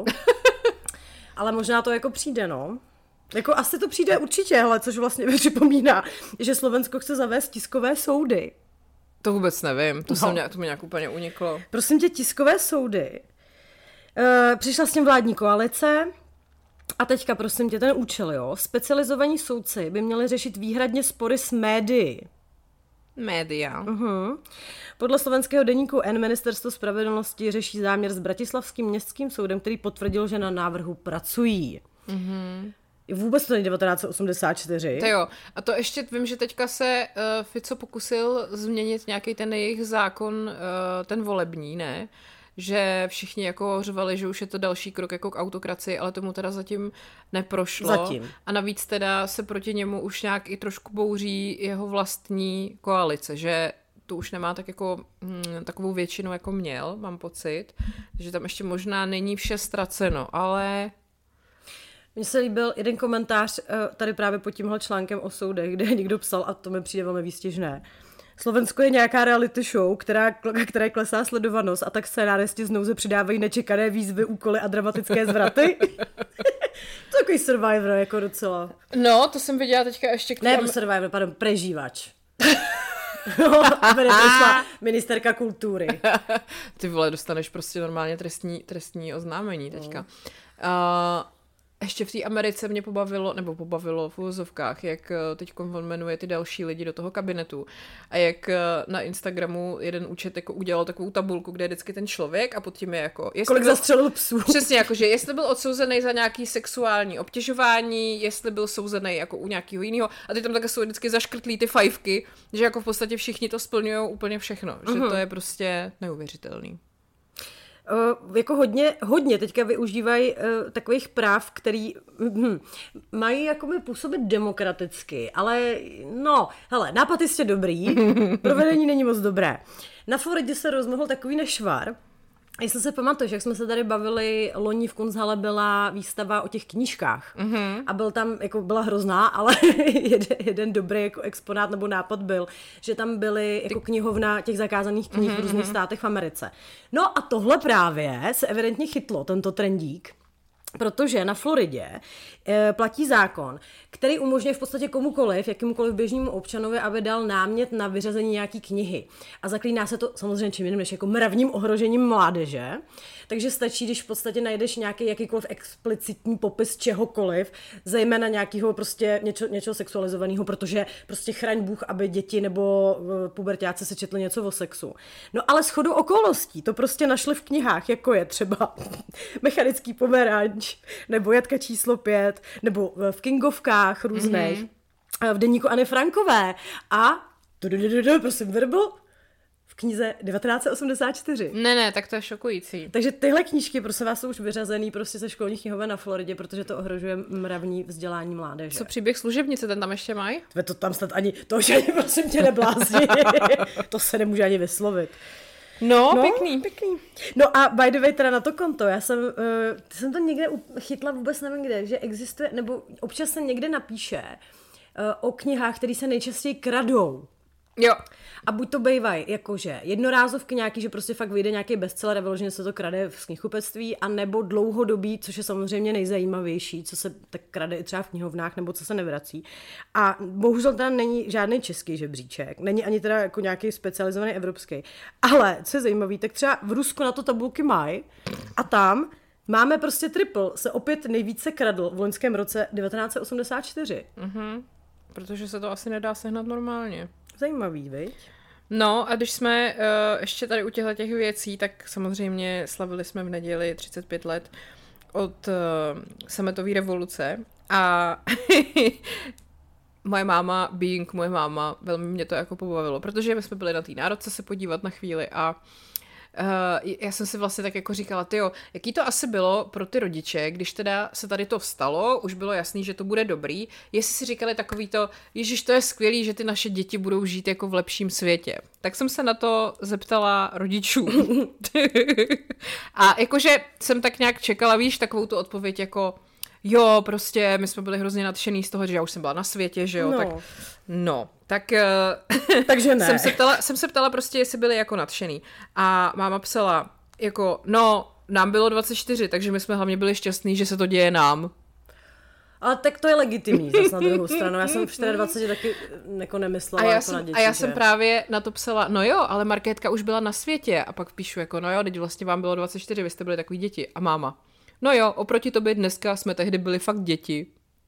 ale možná to jako přijde, no. Jako asi to přijde určitě, hele, což vlastně mi připomíná, že Slovensko chce zavést tiskové soudy. To vůbec nevím, to, no. jsem nějak, to mi nějak úplně uniklo. Prosím tě, tiskové soudy. E, přišla s tím vládní koalice a teďka, prosím tě, ten účel, jo. Specializovaní soudci by měli řešit výhradně spory s médii. Média. Uh-huh. Podle slovenského deníku N ministerstvo spravedlnosti řeší záměr s bratislavským městským soudem, který potvrdil, že na návrhu pracují. Mhm. Vůbec to není devatenáct osmdesát čtyři. To jo. A to ještě vím, že teďka se uh, Fico pokusil změnit nějaký ten jejich zákon, uh, ten volební, ne? Že všichni jako řvali, že už je to další krok jako k autokracii, ale tomu teda zatím neprošlo. Zatím. A navíc teda se proti němu už nějak i trošku bouří jeho vlastní koalice, že to už nemá tak jako hm, takovou většinu, jako měl, mám pocit. Takže tam ještě možná není vše ztraceno, ale... Mně se líbil jeden komentář tady právě pod tímhle článkem o soudech, kde někdo psal, a to mi přijde velmi výstěžné. Slovensko je nějaká reality show, která, která klesá sledovanost, a tak scénáristi z nouze přidávají nečekané výzvy, úkoly a dramatické zvraty. To je takový Survivor, jako docela. No, to jsem viděla teďka ještě k Ne, Survivor, pardon, prežívač. No, ministerka kultury. Ty vole, dostaneš prostě normálně trestní, trestní oznámení teďka. No. Uh, ještě v té Americe mě pobavilo, nebo pobavilo v uvozovkách, jak teď on jmenuje ty další lidi do toho kabinetu a jak na Instagramu jeden účet jako udělal takovou tabulku, kde je vždycky ten člověk a pod tím je jako... Kolik byl, zastřelil psů. Přesně, jakože jestli byl odsouzený za nějaký sexuální obtěžování, jestli byl souzený jako u nějakého jiného. A ty tam také jsou vždycky zaškrtlí ty fajfky, že jako v podstatě všichni to splňují úplně všechno. Že uh-huh. to je prostě neuvěřitelný. Uh, jako hodně, hodně teďka využívají uh, takových práv, který hm, mají jakoby působit demokraticky, ale no, hele, nápad jistě dobrý, provedení není moc dobré. Na Floridě se rozmohl takový nešvar. Jestli se pamatuješ, jak jsme se tady bavili, loni v Kunsthalle byla výstava o těch knížkách. Mm-hmm. A byl tam, jako byla hrozná, ale jeden, jeden dobrý jako exponát nebo nápad byl, že tam byly jako knihovna těch zakázaných knih mm-hmm. v různých státech v Americe. No a tohle právě se evidentně chytlo, tento trendík, protože na Floridě e, platí zákon, který umožňuje v podstatě komukoliv, jakýmukoliv běžnému občanovi, aby dal námět na vyřazení nějaký knihy. A zaklíná se to samozřejmě čím jiným než jako mravním ohrožením mládeže. Takže stačí, když v podstatě najdeš nějaký jakýkoliv explicitní popis čehokoliv, zejména nějakého prostě něčo, něčeho sexualizovaného, protože prostě chraň Bůh, aby děti nebo puberťáci se četli něco o sexu. No ale shodou okolností to prostě našli v knihách, jako je třeba Mechanický pomeranč, nebo Jatka číslo pět, nebo v Kingovkách různých, mm-hmm. v deníku Anny Frankové a prosím, verbal v knize devatenáct osmdesát čtyři. Ne, ne, tak to je šokující. Takže tyhle knížky prosím vás jsou už vyřazený prostě ze školních knihoven na Floridě, protože to ohrožuje mravní vzdělání mládeže. Co příběh služebnice, ten tam ještě mají? To tam snad ani, to už ani prosím tě neblázni. To se nemůže ani vyslovit. No, no, pěkný, pěkný. No a by the way, teda na to konto, já jsem, uh, jsem to někde chytla, vůbec nevím kde, že existuje, nebo občas se někde napíše uh, o knihách, které se nejčastěji kradou. Jo. A buď to bývají jakože jednorázovky nějaký, že prostě fakt vyjde nějaký bestseller a vyloženě se to krade v knihkupectví, a nebo dlouhodobý, což je samozřejmě nejzajímavější, co se tak krade i třeba v knihovnách, nebo co se nevrací. A bohužel teda není žádný český žebříček, není ani teda jako nějaký specializovaný evropský. Ale co je zajímavý, tak třeba v Rusku na to tabulky mají a tam máme prostě triple, se opět nejvíce kradl v loňském roce devatenáct osmdesát čtyři. Mhm, protože se to asi nedá sehnat normálně. Zajímavý, viď? No a když jsme uh, ještě tady u těchto těch věcí, tak samozřejmě slavili jsme v neděli třicet pět let od uh, sametové revoluce a moje máma, being moje máma, velmi mě to jako pobavilo, protože my jsme byli na té národce se podívat na chvíli a Uh, já jsem si vlastně tak jako říkala, tyjo, jaký to asi bylo pro ty rodiče, když teda se tady to vstalo, už bylo jasný, že to bude dobrý, jestli si říkali takový to, ježiš, to je skvělý, že ty naše děti budou žít jako v lepším světě. Tak jsem se na to zeptala rodičů. A jakože jsem tak nějak čekala, víš, takovou tu odpověď jako, jo, prostě my jsme byli hrozně nadšený z toho, že já už jsem byla na světě, že jo, no. tak no, tak takže ne. jsem, se ptala, jsem se ptala prostě, jestli byli jako nadšený. A máma psala, jako, no, nám bylo dvacet čtyři, takže my jsme hlavně byli šťastní, že se to děje nám. Ale tak to je legitimní zase na druhou stranu. Já jsem v dvacet čtyři taky jako nemyslela a já jako jsem, na děti. A já že? jsem právě na to psala, no jo, ale Markétka už byla na světě. A pak píšu jako, no jo, teď vlastně vám bylo dvacet čtyři, vy jste byli takový děti. A máma, no jo, oproti tobě dneska jsme tehdy byli fakt děti.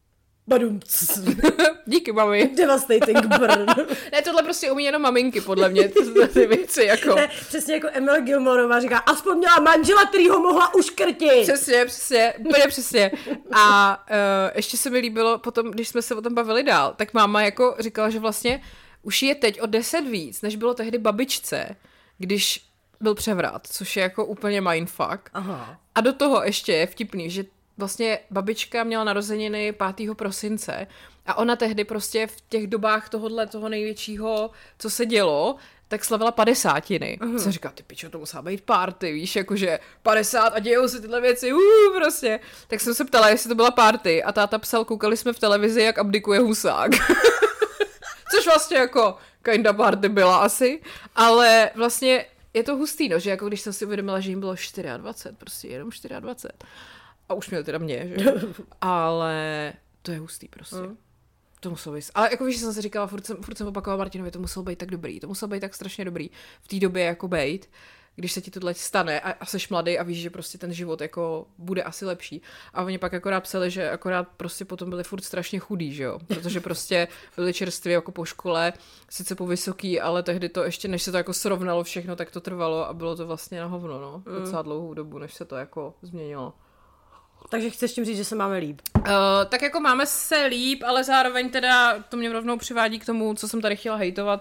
Badum. Díky, mami. Devastating burn. Ne, tohle prostě umí jenom maminky, podle mě, ty, ty věci, jako. Ne, přesně jako Emily Gilmoreová říká, aspoň měla manžela, který ho mohla uškrtit. Přesně, přesně, úplně přesně. A uh, ještě se mi líbilo potom, když jsme se o tom bavili dál, tak máma jako říkala, že vlastně už je teď o deset víc, než bylo tehdy babičce, když byl převrat, což je jako úplně mindfuck. Aha. A do toho ještě je vtipný, že vlastně babička měla narozeniny pátého prosince a ona tehdy prostě v těch dobách tohohle, toho největšího, co se dělo, tak slavila padesátiny. Uh-huh. Jsem říkala, ty pičo, to musela být party, víš, jakože padesát a dějou se tyhle věci, uh, prostě. Tak jsem se ptala, jestli to byla party a táta psal, koukali jsme v televizi, jak abdikuje Husák. Což vlastně jako kinda party byla asi, ale vlastně je to hustý, no, že jako když jsem si uvědomila, že jim bylo dvacet čtyři, prostě jenom dvacet čtyři. A už měl teda mě, že? Ale to je hustý prostě. Mm. To muselo být. Ale jako víš, že jsem si říkala, furt jsem, furt jsem opakovala Martinovi, to muselo být tak dobrý, to muselo být tak strašně dobrý v té době jako bejt, když se ti tohle stane a, a seš mladý a víš, že prostě ten život jako bude asi lepší. A oni pak akorát psali, že akorát prostě potom byli furt strašně chudí, že jo? Protože prostě byli čerstvě jako po škole, sice po vysoký, ale tehdy to ještě, než se to jako srovnalo všechno, tak to trvalo a bylo to vlastně na hovno, no. Mm. Docela dlouhou dobu, než se to jako změnilo. Takže chceš tím říct, že se máme líp? Uh, tak jako máme se líp, ale zároveň teda to mě rovnou přivádí k tomu, co jsem tady chtěla hejtovat.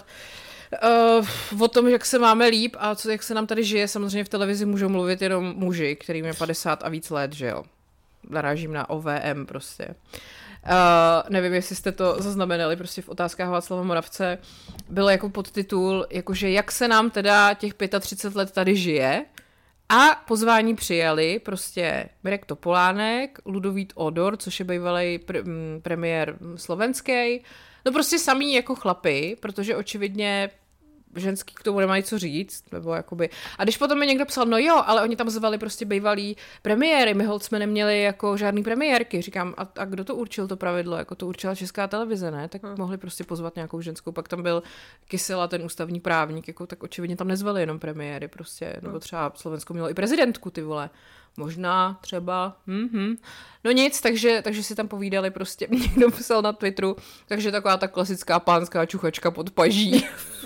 Uh, o tom, jak se máme líp a co, jak se nám tady žije. Samozřejmě v televizi můžou mluvit jenom muži, kterým je padesát a víc let, že jo. Narážím na O V M prostě. Uh, nevím, jestli jste to zaznamenali prostě v otázkách Václava Moravce. Byl jako podtitul, jakože jak se nám teda těch třicet pět let tady žije. A pozvání přijali prostě Mirek Topolánek, Ludovít Odor, což je bývalý pr- premiér slovenský. No prostě samý jako chlapy, protože očividně ženský k tomu nemají co říct, nebo jakoby. A když potom mi někdo psal, no jo, ale oni tam zvali prostě bývalý premiéry, my holt jsme neměli jako žádný premiérky. Říkám, a, a kdo to určil to pravidlo? Jako to určila Česká televize, ne? Tak hmm. mohli prostě pozvat nějakou ženskou. Pak tam byl Kysela, ten ústavní právník, jako tak očividně tam nezvali jenom premiéry prostě, nebo třeba Slovensko mělo i prezidentku, ty vole. Možná, třeba, mhm. No nic, takže, takže si tam povídali prostě, někdo psal na Twitteru, takže taková ta klasická pánská čuchačka pod paží.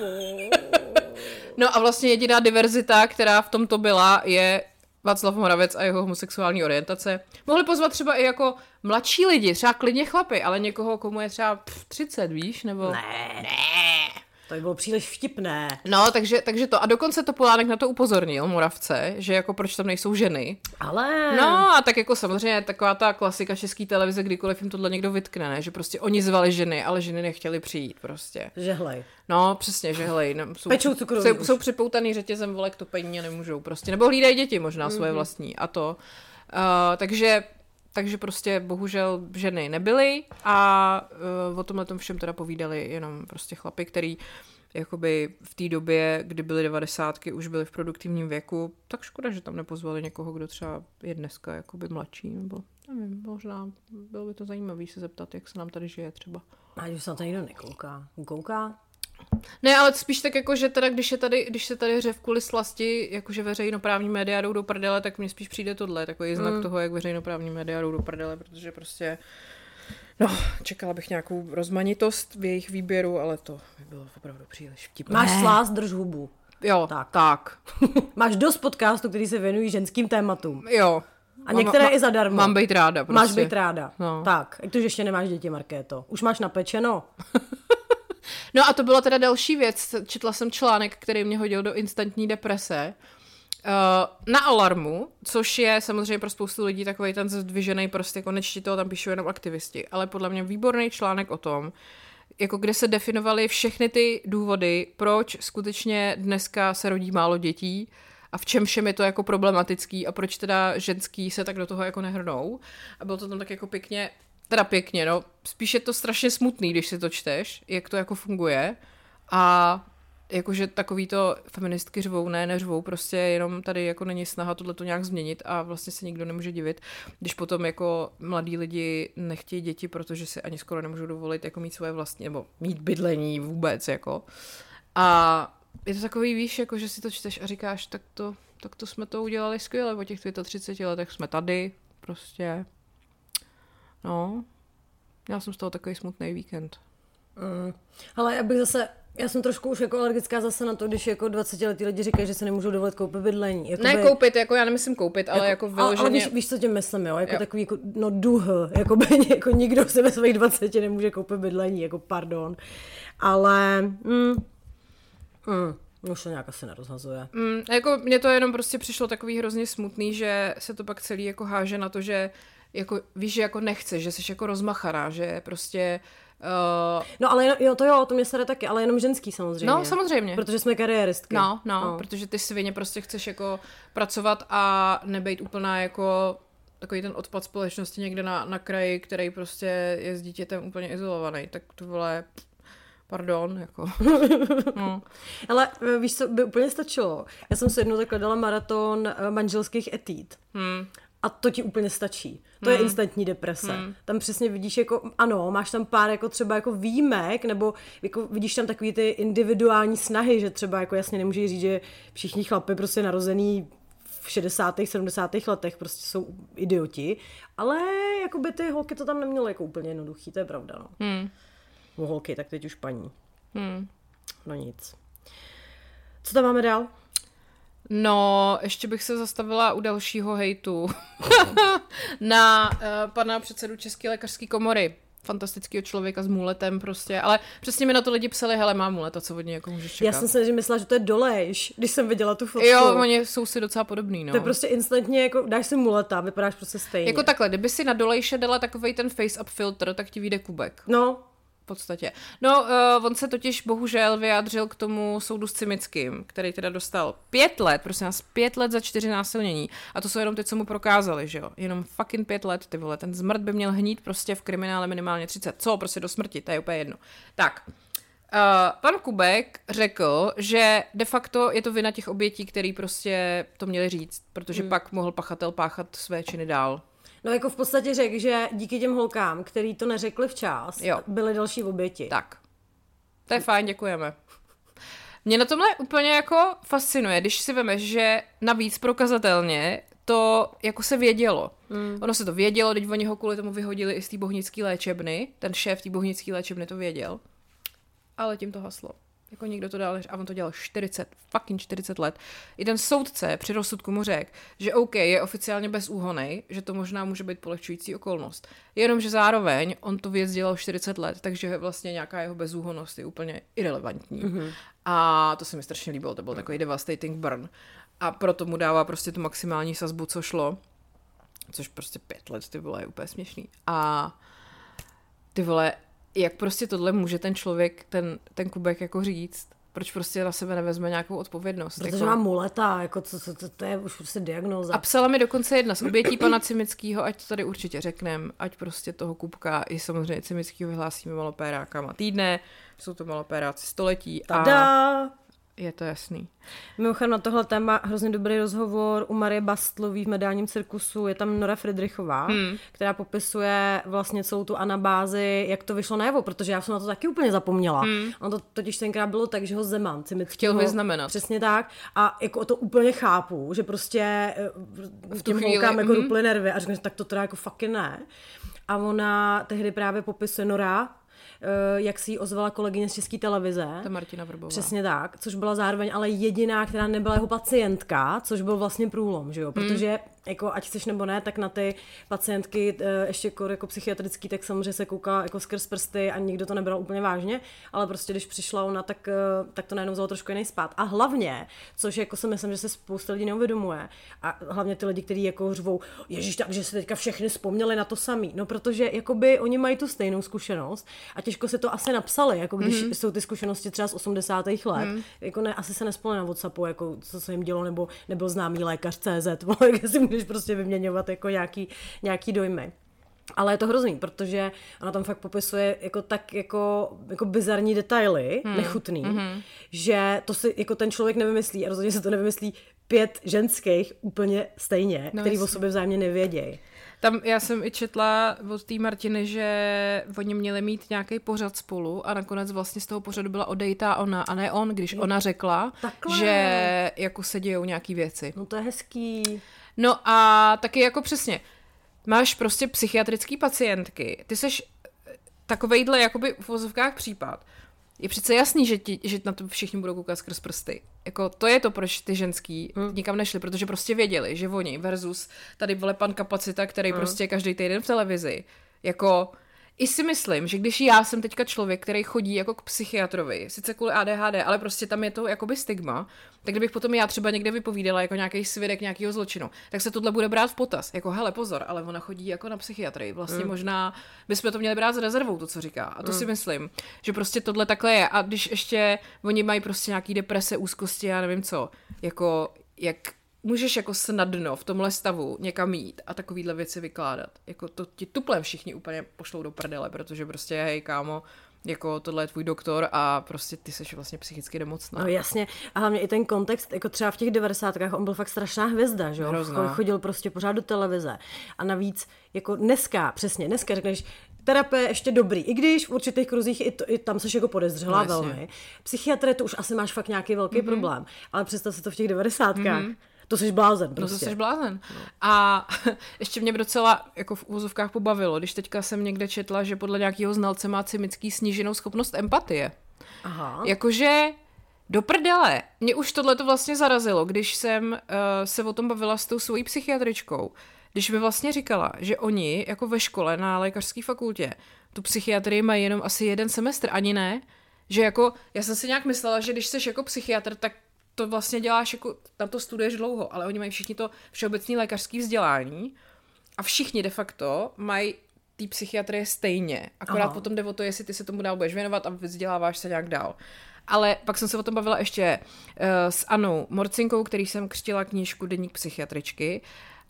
No a vlastně jediná diverzita, která v tomto byla, je Václav Moravec a jeho homosexuální orientace. Mohli pozvat třeba i jako mladší lidi, třeba klidně chlapy, ale někoho, komu je třeba pff, třicet, víš, nebo... Ne, ne. To by bylo příliš vtipné. No, takže, takže to. A dokonce Topolánek na to upozornil, Moravce, že jako proč tam nejsou ženy. Ale... No a tak jako samozřejmě taková ta klasika české televize, kdykoliv jim tohle někdo vytkne, ne? Že prostě oni zvali ženy, ale ženy nechtěli přijít prostě. Žehlej. No, přesně, žehlej. No, jsou, Pečou cukru. Jsou, jsou připoutaný řetězem, vole, k topení a nemůžou prostě. Nebo hlídají děti možná mm-hmm. svoje vlastní a to. Uh, takže... Takže prostě bohužel ženy nebyly a uh, o tomhle tom všem teda povídali jenom prostě chlapi, který jakoby v té době, kdy byly devadesátky, už byli v produktivním věku, tak škoda, že tam nepozvali někoho, kdo třeba je dneska jakoby mladší, nebo nevím, možná bylo by to zajímavé se zeptat, jak se nám tady žije třeba. A už se na to nikdo nekouká. Kouká? Ne, ale spíš tak jako, že teda, když, je tady, když se tady hře v kvůli slasti, jakože veřejnoprávní média jdou do prdele, tak mně spíš přijde tohle, takový znak mm. toho, jak veřejnoprávní média jdou do prdele, protože prostě, no, čekala bych nějakou rozmanitost v jejich výběru, ale to by bylo opravdu příliš vtipné. Máš slás, drž hubu. Jo, tak. tak. Máš dost podcastů, který se věnují ženským tématům. Jo. A některé mám, i zadarmo. Mám být ráda prostě. Máš být ráda. No. Tak, jak to, že ještě nemáš děti, Markéto. Už máš napečeno. No a to byla teda další věc. Četla jsem článek, který mě hodil do instantní deprese. Uh, na Alarmu, což je samozřejmě pro spoustu lidí takovej ten zdvižený prostě, konečně toho tam píšou jenom aktivisti, ale podle mě výborný článek o tom, jako kde se definovaly všechny ty důvody, proč skutečně dneska se rodí málo dětí a v čem všem je to jako problematický a proč teda ženský se tak do toho jako nehrnou. A bylo to tam tak jako pěkně, teda pěkně, no, spíš je to strašně smutný, když si to čteš, jak to jako funguje a jakože takový to feministky řvou, ne, neřvou, prostě jenom tady jako není snaha tohleto nějak změnit a vlastně se nikdo nemůže divit, když potom jako mladí lidi nechtějí děti, protože si ani skoro nemůžou dovolit jako mít svoje vlastní, nebo mít bydlení vůbec, jako. A je to takový, víš, jako že si to čteš a říkáš, tak to, tak to jsme to udělali skvěle, po těch třiceti letech jsme tady, prostě, no, Měla jsem z toho takový smutný víkend. Mm. Ale já bych zase, já jsem trošku už jako alergická zase na to, když jako dvacetiletí lidi říkají, že se nemůžou dovolit koupit bydlení. Jakoby, ne koupit, jako já nemyslím koupit, ale jako, jako vyloženě... Ale víš, víš, co tím myslím, jo? Jako jo. Takový jako, no duh, jako, jako nikdo si ve svých dvaceti nemůže koupit bydlení, jako pardon. Ale... Mm, mm, už to nějak asi nerozhazuje. Mm, jako mně to jenom prostě přišlo takový hrozně smutný, že se to pak celý jako háže na to, že jako, víš, že jako nechceš, že jsi jako rozmachaná, že prostě... Uh... No ale jo, to jo, to mě sere taky, ale jenom ženský samozřejmě. No, samozřejmě. Protože jsme kariéristky. No, no, no, protože ty svině prostě chceš jako pracovat a nebejt úplná jako takový ten odpad společnosti někde na, na kraji, který prostě je s dítětem úplně izolovaný. Tak to vole, pardon, jako. No. Ale víš, co by úplně stačilo? Já jsem si jednou takhle dala maraton manželských etýd. Hmm. A to ti úplně stačí. To hmm. je instantní deprese. Hmm. Tam přesně vidíš jako, ano, máš tam pár jako třeba jako výjimek, nebo jako vidíš tam takový ty individuální snahy, že třeba jako jasně nemůžeš říct, že všichni chlapi prostě narozený v šedesátých, sedmdesátých letech prostě jsou idioti, ale jako by ty holky to tam neměly jako úplně jednoduchý, to je pravda, no. Hmm. No holky, tak teď už paní. Hmm. No nic. Co tam máme dál? No, ještě bych se zastavila u dalšího hejtu na uh, pana předsedu České lékařské komory. Fantastického člověka s můletem prostě, ale přesně mi na to lidi psali, hele, má můleta, co od něj jako můžeš čekat. Já jsem si že myslela, že to je Dolejš, když jsem viděla tu fotku. Jo, oni jsou si docela podobný, no. To je prostě instantně jako, dáš si můleta, vypadáš prostě stejně. Jako takhle, kdyby si na Dolejše dala takovej ten face-up filtr, tak ti vyjde Kubek. No. V podstatě. No, uh, on se totiž bohužel vyjádřil k tomu soudu s Cimickým, který teda dostal pět let, prosím nás, pět let za čtyři násilnění. A to jsou jenom ty, co mu prokázali, že jo. Jenom fucking pět let, ty vole. Ten zmrt by měl hnít prostě v kriminále minimálně třicet. Co? Prostě do smrti, to je úplně jedno. Tak. Uh, pan Kubek řekl, že de facto je to vina těch obětí, který prostě to měli říct, protože hmm. pak mohl pachatel páchat své činy dál. No jako v podstatě řekl, že díky těm holkám, který to neřekli včas, jo. byly další oběti. Tak. To je fajn, děkujeme. Mě na tomhle úplně jako fascinuje, když si vemeš, že navíc prokazatelně to jako se vědělo. Mm. Ono se to vědělo, teď oni ho kvůli tomu vyhodili i z té bohnické léčebny. Ten šéf té bohnické léčebny to věděl. Ale tím to haslo. Jako někdo to dal, a on to dělal čtyřicet, fucking čtyřicet let. I ten soudce při rozsudku mu řekl, že OK, je oficiálně bezúhonnej, že to možná může být polehčující okolnost. Jenomže zároveň on to věc dělal čtyřicet let, takže vlastně nějaká jeho bezúhonnost je úplně irelevantní. Mm-hmm. A to se mi strašně líbilo, to byl takový devastating burn. A proto mu dává prostě tu maximální sazbu, co šlo. Což prostě pět let, ty vole, je úplně směšný. A ty vole, jak prostě tohle může ten člověk, ten, ten Kubek jako říct, proč prostě na sebe nevezme nějakou odpovědnost. Protože jako... má muleta, jako to, to, to, to je už prostě diagnóza. A psala mi dokonce jedna z obětí pana Cimickýho, ať to tady určitě řeknem, ať prostě toho Kubka i samozřejmě Cimickýho vyhlásíme malopérákama týdne, jsou to malopéráci století. Tada! A je to jasný. Mimochodem na tohle téma hrozně dobrý rozhovor u Marie Bastlový v Mediálním cirkusu, je tam Nora Friedrichová, hmm. která popisuje vlastně celou tu anabázi, jak to vyšlo najevo, protože já jsem na to taky úplně zapomněla. Hmm. On to totiž tenkrát bylo tak, že ho Zeman Cimickýho chtěl vyznamenat. Přesně tak. A jako to úplně chápu, že prostě v těm holkám jako hmm. ruply nervy a řekne, tak to teda jako fucking ne. A ona tehdy právě popisuje Nora, jak si jí ozvala kolegyně z České televize. Ta Martina Vrbová. Přesně tak, což byla zároveň ale jediná, která nebyla jeho pacientka, což byl vlastně průlom, že jo, protože hmm. jako ať chceš nebo ne, tak na ty pacientky ještě jako, jako psychiatrický, tak samozřejmě se kouká jako skrz prsty a nikdo to nebral úplně vážně, ale prostě když přišla ona, tak, tak to najednou vzalo trošku jiný spát. A hlavně, což jako si myslím, že se spousta lidí neuvědomuje, a hlavně ty lidi, kteří jako řvou, ježiš, takže se teďka všechny vzpomněli na to samý, no protože jakoby oni mají tu stejnou zkušenost a těžko se to asi napsali, jako když mm-hmm. jsou ty zkušenosti třeba z osmdesátých let, mm. jako ne, asi se nespolne na WhatsAppu, jako co se jim dělo, nebo nebyl známý lékař tečka cé zet, jak si můžeš prostě vyměňovat jako nějaký, nějaký dojmy. Ale je to hrozný, protože ona tam fakt popisuje jako tak jako, jako bizarní detaily, hmm. nechutný, mm-hmm. že to si jako ten člověk nevymyslí a rozhodně se to nevymyslí pět ženských úplně stejně, no, který o sobě vzájemně nevědějí. Tam já jsem i četla od té Martiny, že oni měli mít nějaký pořad spolu a nakonec vlastně z toho pořadu byla odejítá ona a ne on, když ona řekla, Takhle. že jako se dějou nějaký věci. No to je hezký. No a taky jako přesně, máš prostě psychiatrický pacientky, ty seš takovejhle jakoby v vozovkách případ, je přece jasný, že, ti, že na to všichni budou koukat skrz prsty. Jako to je to, proč ty ženský hmm. nikam nešli, protože prostě věděli, že oni versus tady vole pan Kapacita, který hmm. prostě každý týden v televizi. Jako i si myslím, že když já jsem teďka člověk, který chodí jako k psychiatrovi, sice kvůli A D H D, ale prostě tam je to jakoby stigma, tak kdybych potom já třeba někde vypovídala jako nějaký svědek nějakého zločinu, tak se tohle bude brát v potaz. Jako hele, pozor, ale ona chodí jako na psychiatrii. Vlastně mm. možná bychom to měli brát s rezervou, to, co říká. A to mm. si myslím, že prostě tohle takhle je. A když ještě oni mají prostě nějaký deprese, úzkosti, já nevím co, jako jak můžeš jako snadno v tomhle stavu někam jít a takovýhle věci vykládat. Jako to ti tuplem všichni úplně pošlou do prdele, protože prostě hej kámo, jako tohle je tvůj doktor a prostě ty seš vlastně psychicky nemocná. No jasně, a hlavně i ten kontext, jako třeba v těch devadesátkách on byl fakt strašná hvězda, že jo? Hrozná. Chodil prostě pořád do televize a navíc jako dneska, přesně, dneska řekneš, terapie ještě dobrý, i když v určitých kruzích i, to, i tam seš jako podezřelá no, velmi. Psychiatrie to už asi máš fakt nějaký velký mm-hmm. problém, ale představ si to v těch devadesátkách. Mm-hmm. To jsi blázen prostě. No to jsi blázen. No. A ještě mě docela jako v úvozovkách pobavilo, když teďka jsem někde četla, že podle nějakého znalce má Cimický sníženou schopnost empatie. Aha. Jakože do prdele. Mě už tohle to vlastně zarazilo, když jsem uh, se o tom bavila s tou svojí psychiatričkou. Když mi vlastně říkala, že oni jako ve škole na lékařské fakultě tu psychiatrii mají jenom asi jeden semestr, ani ne. Že jako, já jsem si nějak myslela, že když jsi jako psychiatr, tak to vlastně děláš, jako, tam to studuješ dlouho, ale oni mají všichni to všeobecné lékařské vzdělání a všichni de facto mají ty psychiatrie stejně. Akorát Aha. potom jde o to, jestli ty se tomu dál budeš věnovat a vzděláváš se nějak dál. Ale pak jsem se o tom bavila ještě uh, s Anou Morcinkou, který jsem křtila knížku Deník psychiatričky.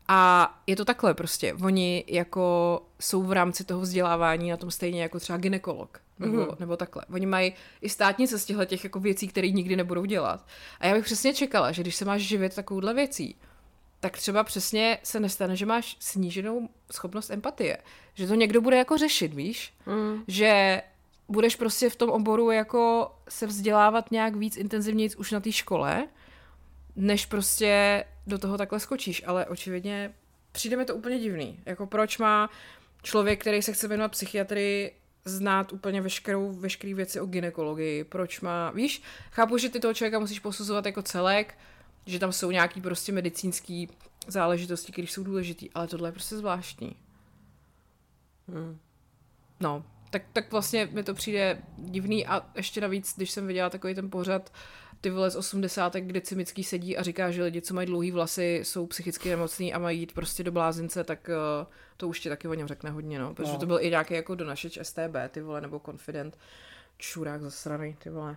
A je to takhle prostě. Oni jako jsou v rámci toho vzdělávání na tom stejně jako třeba gynekolog. Nebo, mm-hmm. nebo takhle. Oni mají i státnice z těchto těch jako věcí, které nikdy nebudou dělat. A já bych přesně čekala, že když se máš živit takovouhle věcí, tak třeba přesně se nestane, že máš sníženou schopnost empatie. Že to někdo bude jako řešit, víš? Mm. Že budeš prostě v tom oboru jako se vzdělávat nějak víc intenzivnějc už na té škole, než prostě do toho takhle skočíš. Ale očividně přijde mi to úplně divný. Jako proč má člověk, který se chce věnovat psychiatrii, znát úplně veškerou, veškerý věci o gynekologii, proč má, víš, chápu, že ty toho člověka musíš posuzovat jako celek, že tam jsou nějaký prostě medicínský záležitosti, které jsou důležitý, ale tohle je prostě zvláštní. Hmm. No, tak, tak vlastně mi to přijde divný a ještě navíc, když jsem viděla takový ten pořad ty vole z osmdesátek, kde Cimický sedí a říká, že lidi, co mají dlouhý vlasy, jsou psychicky nemocní a mají jít prostě do blázince, tak uh, to už ti taky o něm řekne hodně, no. Protože no. to byl i nějaký jako donašeč S T B, ty vole, nebo Confident. Čurák zasraný, ty vole.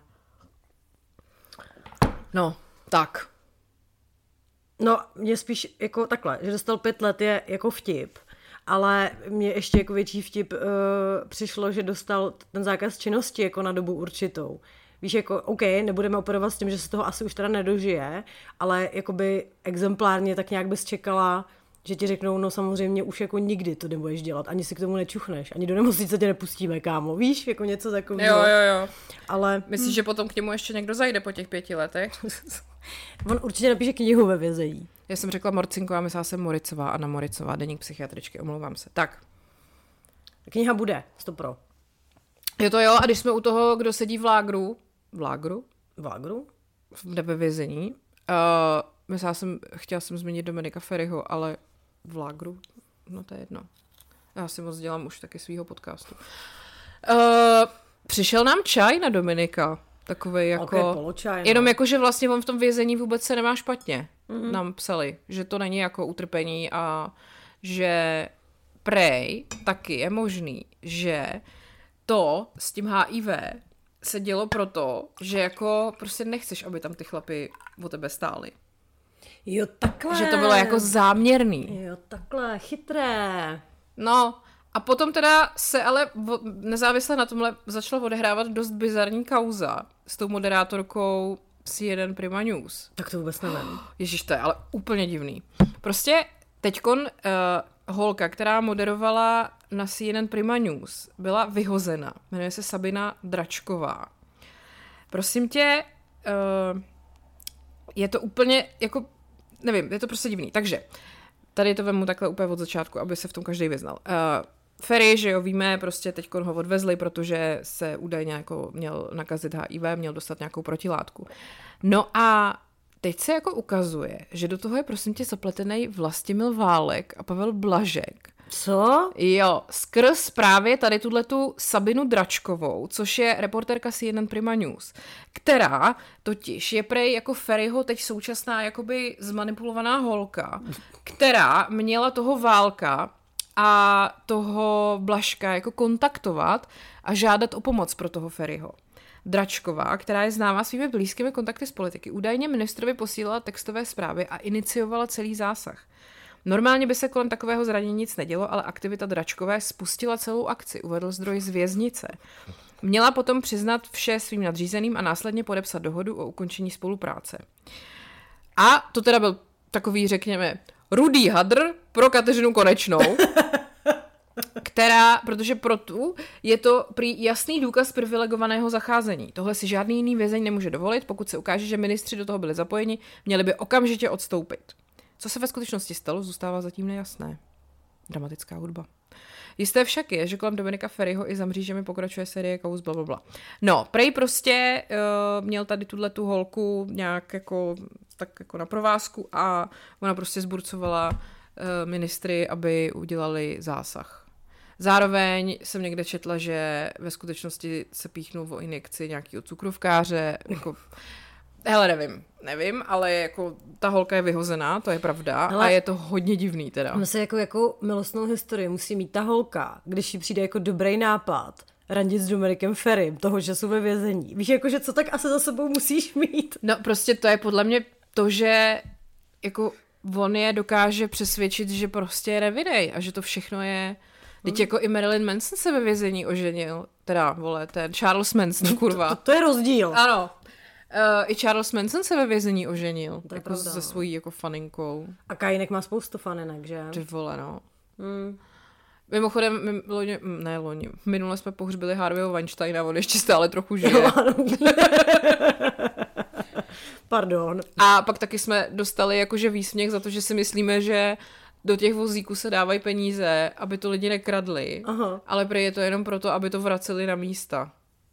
No, tak. No, mě spíš jako takhle, že dostal pět let je jako vtip, ale mně ještě jako větší vtip uh, přišlo, že dostal ten zákaz činnosti jako na dobu určitou. Víš, jako, OK, nebudeme operovat s tím, že se toho asi už teda nedožije, ale jakoby exemplárně tak nějak bys čekala, že ti řeknou, no samozřejmě už jako nikdy to nebudeš dělat, ani si k tomu nečuchneš, ani do nemocnice tě nepustíme, kámo, víš, jako něco takového. Jo, jo, jo. Ale... Myslíš, hm. že potom k němu ještě někdo zajde po těch pěti letech? On určitě napíše knihu ve vězení. Já jsem řekla Morcinko a myslela jsem Moricová, Anna Moricová, Deník psychiatričky, omlouvám se. Tak. Kniha bude, sto pro. Je to jo, a když jsme u toho, kdo sedí v lágru, v lágru? V lágru? Kde ve vězení. Uh, myslela jsem, chtěla jsem zmínit Dominika Feriho, ale v lágru, no to je jedno. Já si moc dělám už taky svýho podcastu. Uh, přišel nám čaj na Dominika. Takovej jako... Okay, poločaj, no. Jenom jako, že vlastně on v tom vězení vůbec se nemá špatně. Mm-hmm. Nám psali, že to není jako utrpení a že prej taky je možný, že to s tím H I V se dělo proto, že jako prostě nechceš, aby tam ty chlapy o tebe stáli. Jo, takhle. Že to bylo jako záměrný. Jo, takhle, chytré. No, a potom teda se ale nezávisle na tomhle začala odehrávat dost bizarní kauza s tou moderátorkou C N N Prima News. Tak to vůbec nevím. Ježiš, to je ale úplně divný. Prostě teďkon uh, holka, která moderovala na C N N Prima News, byla vyhozena. Jmenuje se Sabina Dračková. Prosím tě, uh, je to úplně, jako, nevím, je to prostě divný. Takže, tady to vemu takhle úplně od začátku, aby se v tom každý vyznal. Uh, Ferry, že jo, víme, prostě teď ho odvezli, protože se údajně jako měl nakazit H I V, měl dostat nějakou protilátku. No a teď se jako ukazuje, že do toho je prosím tě zapletený Vlastimil Válek a Pavel Blažek. Co? Jo, skrz právě tady tuhletu Sabinu Dračkovou, což je reportérka C N N Prima News, která totiž je prej jako Ferryho teď současná jakoby zmanipulovaná holka, která měla toho Válka a toho Blažka jako kontaktovat a žádat o pomoc pro toho Ferryho. Dračková, která je známá svými blízkými kontakty s politiky, údajně ministrovi posílala textové zprávy a iniciovala celý zásah. Normálně by se kolem takového zranění nic nedělo, ale aktivita Dračkové spustila celou akci, uvedl zdroj z věznice. Měla potom přiznat vše svým nadřízeným a následně podepsat dohodu o ukončení spolupráce. A to teda byl takový, řekněme, rudý hadr pro Kateřinu Konečnou, která, protože pro tu je to prý jasný důkaz privilegovaného zacházení. Tohle si žádný jiný vězeň nemůže dovolit, pokud se ukáže, že ministři do toho byli zapojeni, měli by okamžitě odstoupit. Co se ve skutečnosti stalo, zůstává zatím nejasné. Dramatická hudba. Jisté však je, že kolem Dominika Ferryho i za mřížemi pokračuje série kauz blablabla. No, prej prostě uh, měl tady tuhletu holku nějak jako, tak jako na provázku a ona prostě zburcovala uh, ministry, aby udělali zásah. Zároveň jsem někde četla, že ve skutečnosti se píchnul o injekci nějakého cukrovkáře, jako hele, nevím, nevím, ale jako ta holka je vyhozená, to je pravda, hele, a je to hodně divný teda. Ono se jako, jako milostnou historii musí mít ta holka, když jí přijde jako dobrý nápad randit s Dominikem Ferrym, toho, že jsou ve vězení. Víš, jako, že co tak asi za sebou musíš mít? No prostě to je podle mě to, že jako on je dokáže přesvědčit, že prostě je nevinnej a že to všechno je... Teď jako i Marilyn Manson se ve vězení oženil, teda, vole, ten Charles Manson, kurva. To, to, to je rozdíl. Ano. Uh, I Charles Manson se ve vězení oženil. To jako pravda, se no. svojí jako faninkou. A Kajinek má spoustu faninek, že? Ty vole, no. Hmm. Mimochodem, my, loni, ne loni, minule jsme pohřbili Harveyho Weinsteina, on ještě stále trochu žije. Jo, ano. Pardon. A pak taky jsme dostali jakože výsměch za to, že si myslíme, že do těch vozíků se dávají peníze, aby to lidi nekradli, Aha. ale prý je to jenom proto, aby to vraceli na místa.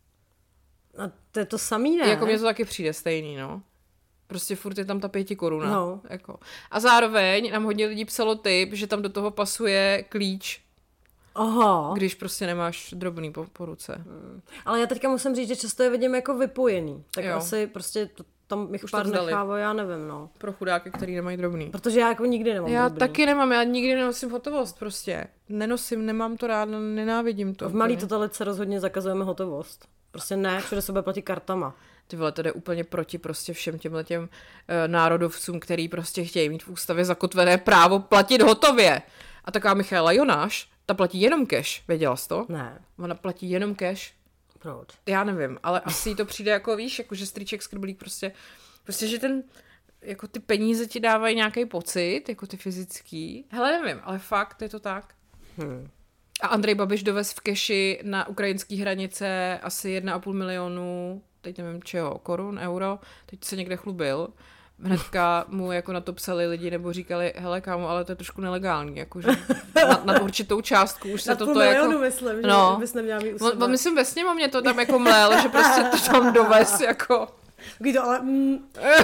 A to je to samý, ne? Jako mně to taky přijde stejný, no. Prostě furt je tam ta pěti koruna. No. Jako. A zároveň nám hodně lidí psalo tip, že tam do toho pasuje klíč. Aha. Když prostě nemáš drobný po, po ruce. Hmm. Ale já teďka musím říct, že často je vidím jako vypojený. Tak jo. asi prostě to, tam jich Už pár to vzdali. nechává, já nevím, no. Pro chudáky, který nemají drobný. Protože já jako nikdy nemám Já drobný. taky nemám, já nikdy nenosím hotovost prostě. Nenosím, nemám to rád, nenávidím to. V malý totalice rozhodně zakazujeme hotovost. Prostě ne, všude se bude platit kartama. Ty vole, to jde úplně proti prostě všem těmhletěm uh, národovcům, který prostě chtějí mít v ústavě zakotvené právo platit hotově. A taková Michaela Jonáš, ta platí jenom cash, věděla jsi to? Ne. Ona platí jenom cash. Proč? Já nevím, ale asi jí to přijde jako, víš, jako že strýček skrblík prostě, prostě, že ten, jako ty peníze ti dávají nějaký pocit, jako ty fyzický. Hele, nevím, ale fakt je to tak. Hmm. A Andrej Babiš dovez v keši na ukrajinské hranice asi jedna a půl milionu, teď nevím čeho, korun, euro, teď se někde chlubil. Hnedka mu jako na to psali lidi, nebo říkali, hele kámo, ale to je trošku nelegální, jakože na, na určitou částku už se toto jako... milionu, myslím, no, že bys neměla mít u sebe. On, on, myslím ve sněmovně to tam jako mlel, že prostě to tam dovez jako... Kdy to ale... Mm.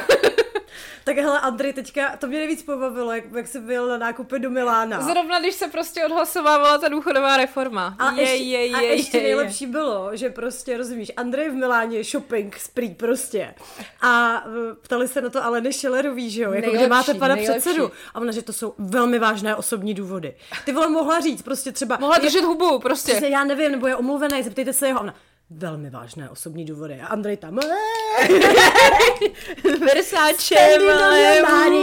Tak hele, Andrej, teďka, to mě nejvíc pobavilo, jak, jak jsi byl na nákupy do Milána. Zrovna když se prostě odhlasovávala ta důchodová reforma. A je, ještě, je, je, a ještě je, nejlepší je. bylo, že prostě, rozumíš, Andrej v Miláně shopping spree prostě. A ptali se na to Aleny Schillerový, že jo, jako nejlepší, kde máte pana nejlepší. předsedu. A ona, že to jsou velmi vážné osobní důvody. Ty vole mohla říct, prostě třeba... Mohla držet hubu, prostě. Přesně, já nevím, nebo je omluvený, zeptejte se jeho. A ona, velmi vážné osobní důvody. A Andrej tam... Versace, money,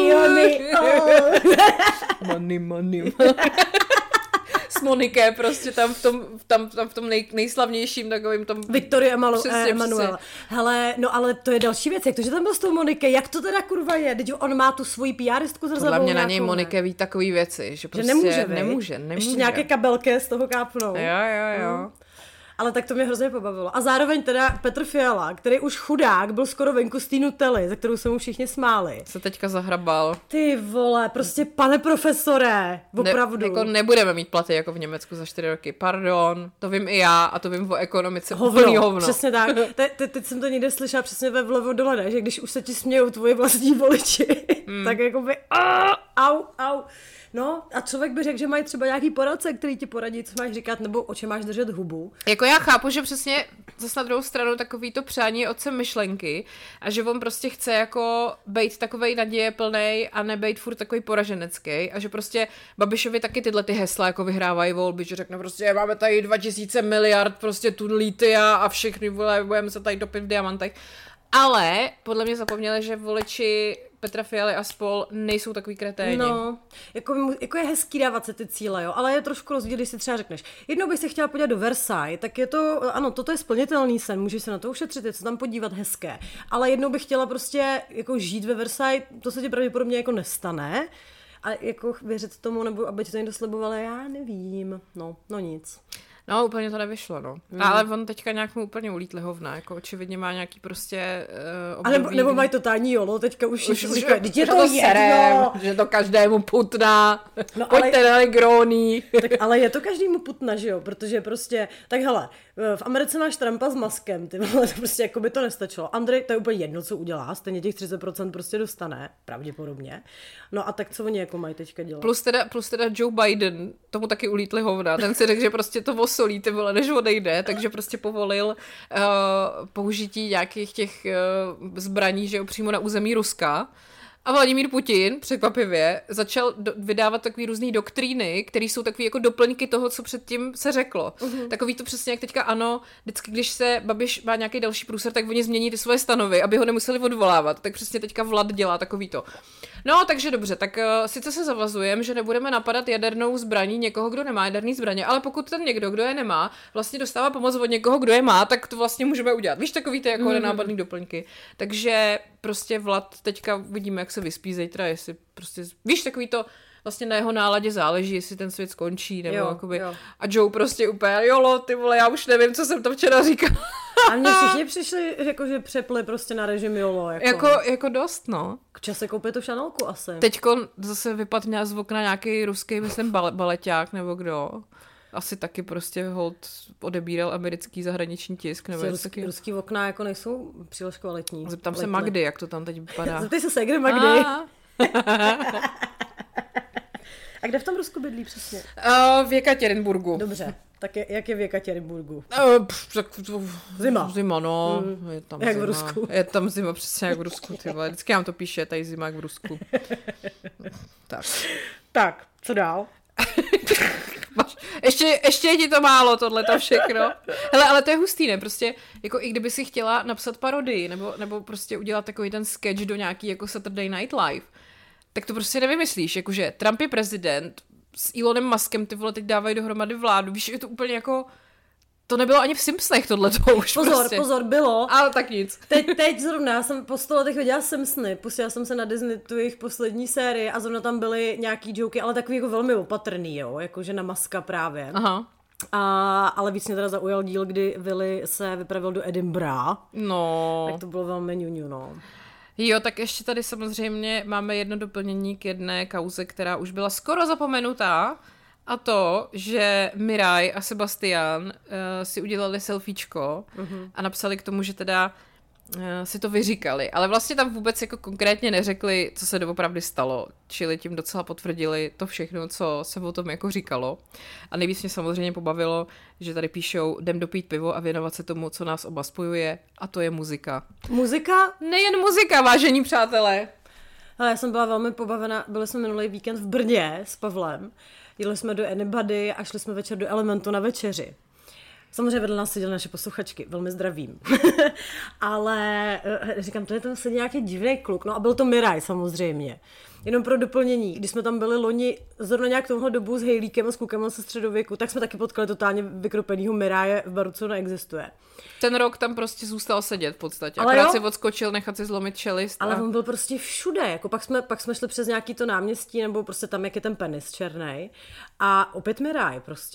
money, money. S Moniké prostě tam v tom, tam, tam v tom nej, nejslavnějším takovým tom... Victoria Emalu, přesně, eh, Emanuela. Hele, no ale to je další věc, jak to, že tam byl s tou Moniké, jak to teda kurva je? Teď on má tu svoji píáristku zrzavou Podle mě na nějakou, něj Monike ví takový věci, že prostě že nemůže, nemůže, nemůže. Ještě nějaké kabelky z toho kápnou. Jo, jo, jo. Hmm. Ale tak to mě hrozně pobavilo. A zároveň teda Petr Fiala, který už chudák byl skoro venku z té Nutelly, za kterou se mu všichni smáli. Se teďka zahrabal. Ty vole, prostě pane profesore, opravdu. Ne, jako nebudeme mít platy jako v Německu za čtyři roky. Pardon, to vím i já a to vím o ekonomice. Hovno, úplný hovno. Přesně tak. Te, te, teď jsem to někde slyšela přesně ve vlevo dole, ne? Že když už se ti smějou tvoji vlastní voliči, mm. tak jako by au, au. No a člověk by řekl, že mají třeba nějaký poradce, který ti poradí, co máš říkat, nebo o čem máš držet hubu. Jako já chápu, že přesně zase na druhou stranu takový to přání je otcem myšlenky a že on prostě chce jako bejt takovej naděje plnej a nebejt furt takový poraženecký a že prostě Babišovi taky tyhle ty hesla jako vyhrávají volby, že řekne prostě máme tady dva tisíce miliard prostě tu litia a všechny vole, budeme se tady topit v diamantech. Ale podle mě zapomněli, že voliči Petra Fialy a spol nejsou takový kreténi. No, jako, jako je hezký dávat se ty cíle, jo, ale je trošku rozdíl, když si třeba řekneš, jednou bych se chtěla podívat do Versailles, tak je to, ano, toto je splnitelný sen, můžeš se na to ušetřit, je co tam podívat hezké, ale jednou bych chtěla prostě jako žít ve Versailles, to se ti pravděpodobně jako nestane, a jako věřit tomu, nebo aby ti to někdo sliboval, já nevím, no, no nic. No, úplně to nevyšlo, no. Mm. Ale on teďka nějak mu úplně ulítli hovna, jako očividně má nějaký prostě uh, období. A nebo, nebo mají totální jolo, teďka už, už, už říkají, je to, to jedno. Že to každému putná, no, pojďte ale, na Negroni. Tak ale je to každému putna, že jo, protože prostě, tak hele, v Americe máš Trumpa s maskem, ty vole, to prostě jako by to nestačilo. Andrej, to je úplně jedno, co udělá, stejně těch třicet procent prostě dostane, pravděpodobně. No a tak co oni jako mají teďka dělat? Plus teda, plus teda Joe Biden, tomu taky ulítli hovna, ten si řekl, že prostě to osolí, ty vole, než odejde, takže prostě povolil uh, použití nějakých těch uh, zbraní, že jo, přímo na území Ruska. A Vladimír Putin, překvapivě, začal do, vydávat takový různý doktríny, které jsou takový jako doplňky toho, co předtím se řeklo. Uh-huh. Takový to přesně jak teďka ano, vždycky, když se Babiš má nějaký další průser, tak oni změní ty svoje stanovy, aby ho nemuseli odvolávat. Tak přesně teďka Vlad dělá takový to. No, takže dobře, tak uh, sice se zavazujeme, že nebudeme napadat jadernou zbraní někoho, kdo nemá jaderný zbraně, ale pokud ten někdo, kdo je nemá, vlastně dostává pomoc od někoho, kdo je má, tak to vlastně můžeme udělat. Víš, takový ty jako mm-hmm. nenápadný doplňky. Takže prostě Vlad teďka vidíme, jak se vyspí zítra, jestli prostě, víš, takový to vlastně na jeho náladě záleží, jestli ten svět skončí, nebo jo, jakoby, jo. A Joe prostě úplně, jolo, ty vole, já už nevím, co jsem to včera říkal. A mně všichni přišli, jako, že přepli prostě na režim jolo. Jako, jako, jako dost, no. K čase koupit tu šanelku asi. Teďko zase vypadne z okna nějaký ruský, myslím, bale, baleťák, nebo kdo. Asi taky prostě hold odebíral americký zahraniční tisk. Nebo ruský, taky... ruský okna jako nejsou příliš kvalitní. Zeptám se Magdy, jak to tam teď vypadá. Zeptej se segry Magdy. A kde v tom Rusku bydlí přesně? Uh, v Jekatěrinburgu. Dobře, tak je, jak je v Jekatěrinburgu? Uh, tak, zima. Zima, no. Mm, je tam jak zima. v Rusku. Je tam zima přesně jak v Rusku. Ty vole. Vždycky nám to píše, tady zima jak v Rusku. Tak. Tak, co dál? ještě, ještě je ti to málo, tohleto všechno. Hele, ale to je hustý, ne? Prostě, jako i kdyby si chtěla napsat parodii, nebo, nebo prostě udělat takový ten sketch do nějaký jako Saturday Night Live, tak to prostě nevymyslíš, jakože Trump je prezident, s Elonem Muskem ty vole teď dávají dohromady vládu, víš, je to úplně jako, to nebylo ani v Simpsonech tohleto už Pozor, prostě. pozor, bylo. Ale tak nic. Teď, teď zrovna, já jsem po sto letech viděla Simpsony, pustila jsem se na Disney tu jejich poslední sérii a zrovna tam byly nějaký joky, ale takový jako velmi opatrný, jo, jakože na Muska právě. Aha. A, ale víc mě teda zaujal díl, kdy Willy se vypravil do Edinburgha. No. Tak to bylo velmi ňuňu, no. Jo, tak ještě tady samozřejmě máme jedno doplnění k jedné kauze, která už byla skoro zapomenutá, a to, že Miraj a Sebastian uh, si udělali selfiečko uh-huh. a napsali k tomu, že teda uh, si to vyříkali, ale vlastně tam vůbec jako konkrétně neřekli, co se doopravdy stalo, čili tím docela potvrdili to všechno, co se o tom jako říkalo. A nejvíc mě samozřejmě pobavilo, že tady píšou, jdem dopít pivo a věnovat se tomu, co nás oba spojuje, a to je muzika. Muzika? Nejen muzika, vážení přátelé. Ale já jsem byla velmi pobavena, byli jsme minulý víkend v Brně s Pavlem, jeli jsme do Anybody a šli jsme večer do Elementu na večeři. Samozřejmě vedle nás seděly naše posluchačky, velmi zdravím. Ale říkám, to je tam sedí nějaký divný kluk, no a byl to Miraj samozřejmě. Jenom pro doplnění, když jsme tam byli loni zrovna nějak tohle dobu s Hejlíkem a s klukem se středověku, tak jsme taky potkali totálně vykropenýho Miraje v baru, co neexistuje. Ten rok tam prostě zůstal sedět v podstatě. Ale akorát jo? si odskočil nechat si zlomit čelist. Ale a... on byl prostě všude, jako pak jsme, pak jsme šli přes nějaký to náměstí, nebo prostě tam, jak je ten penis černej. A opět Miraj prostě.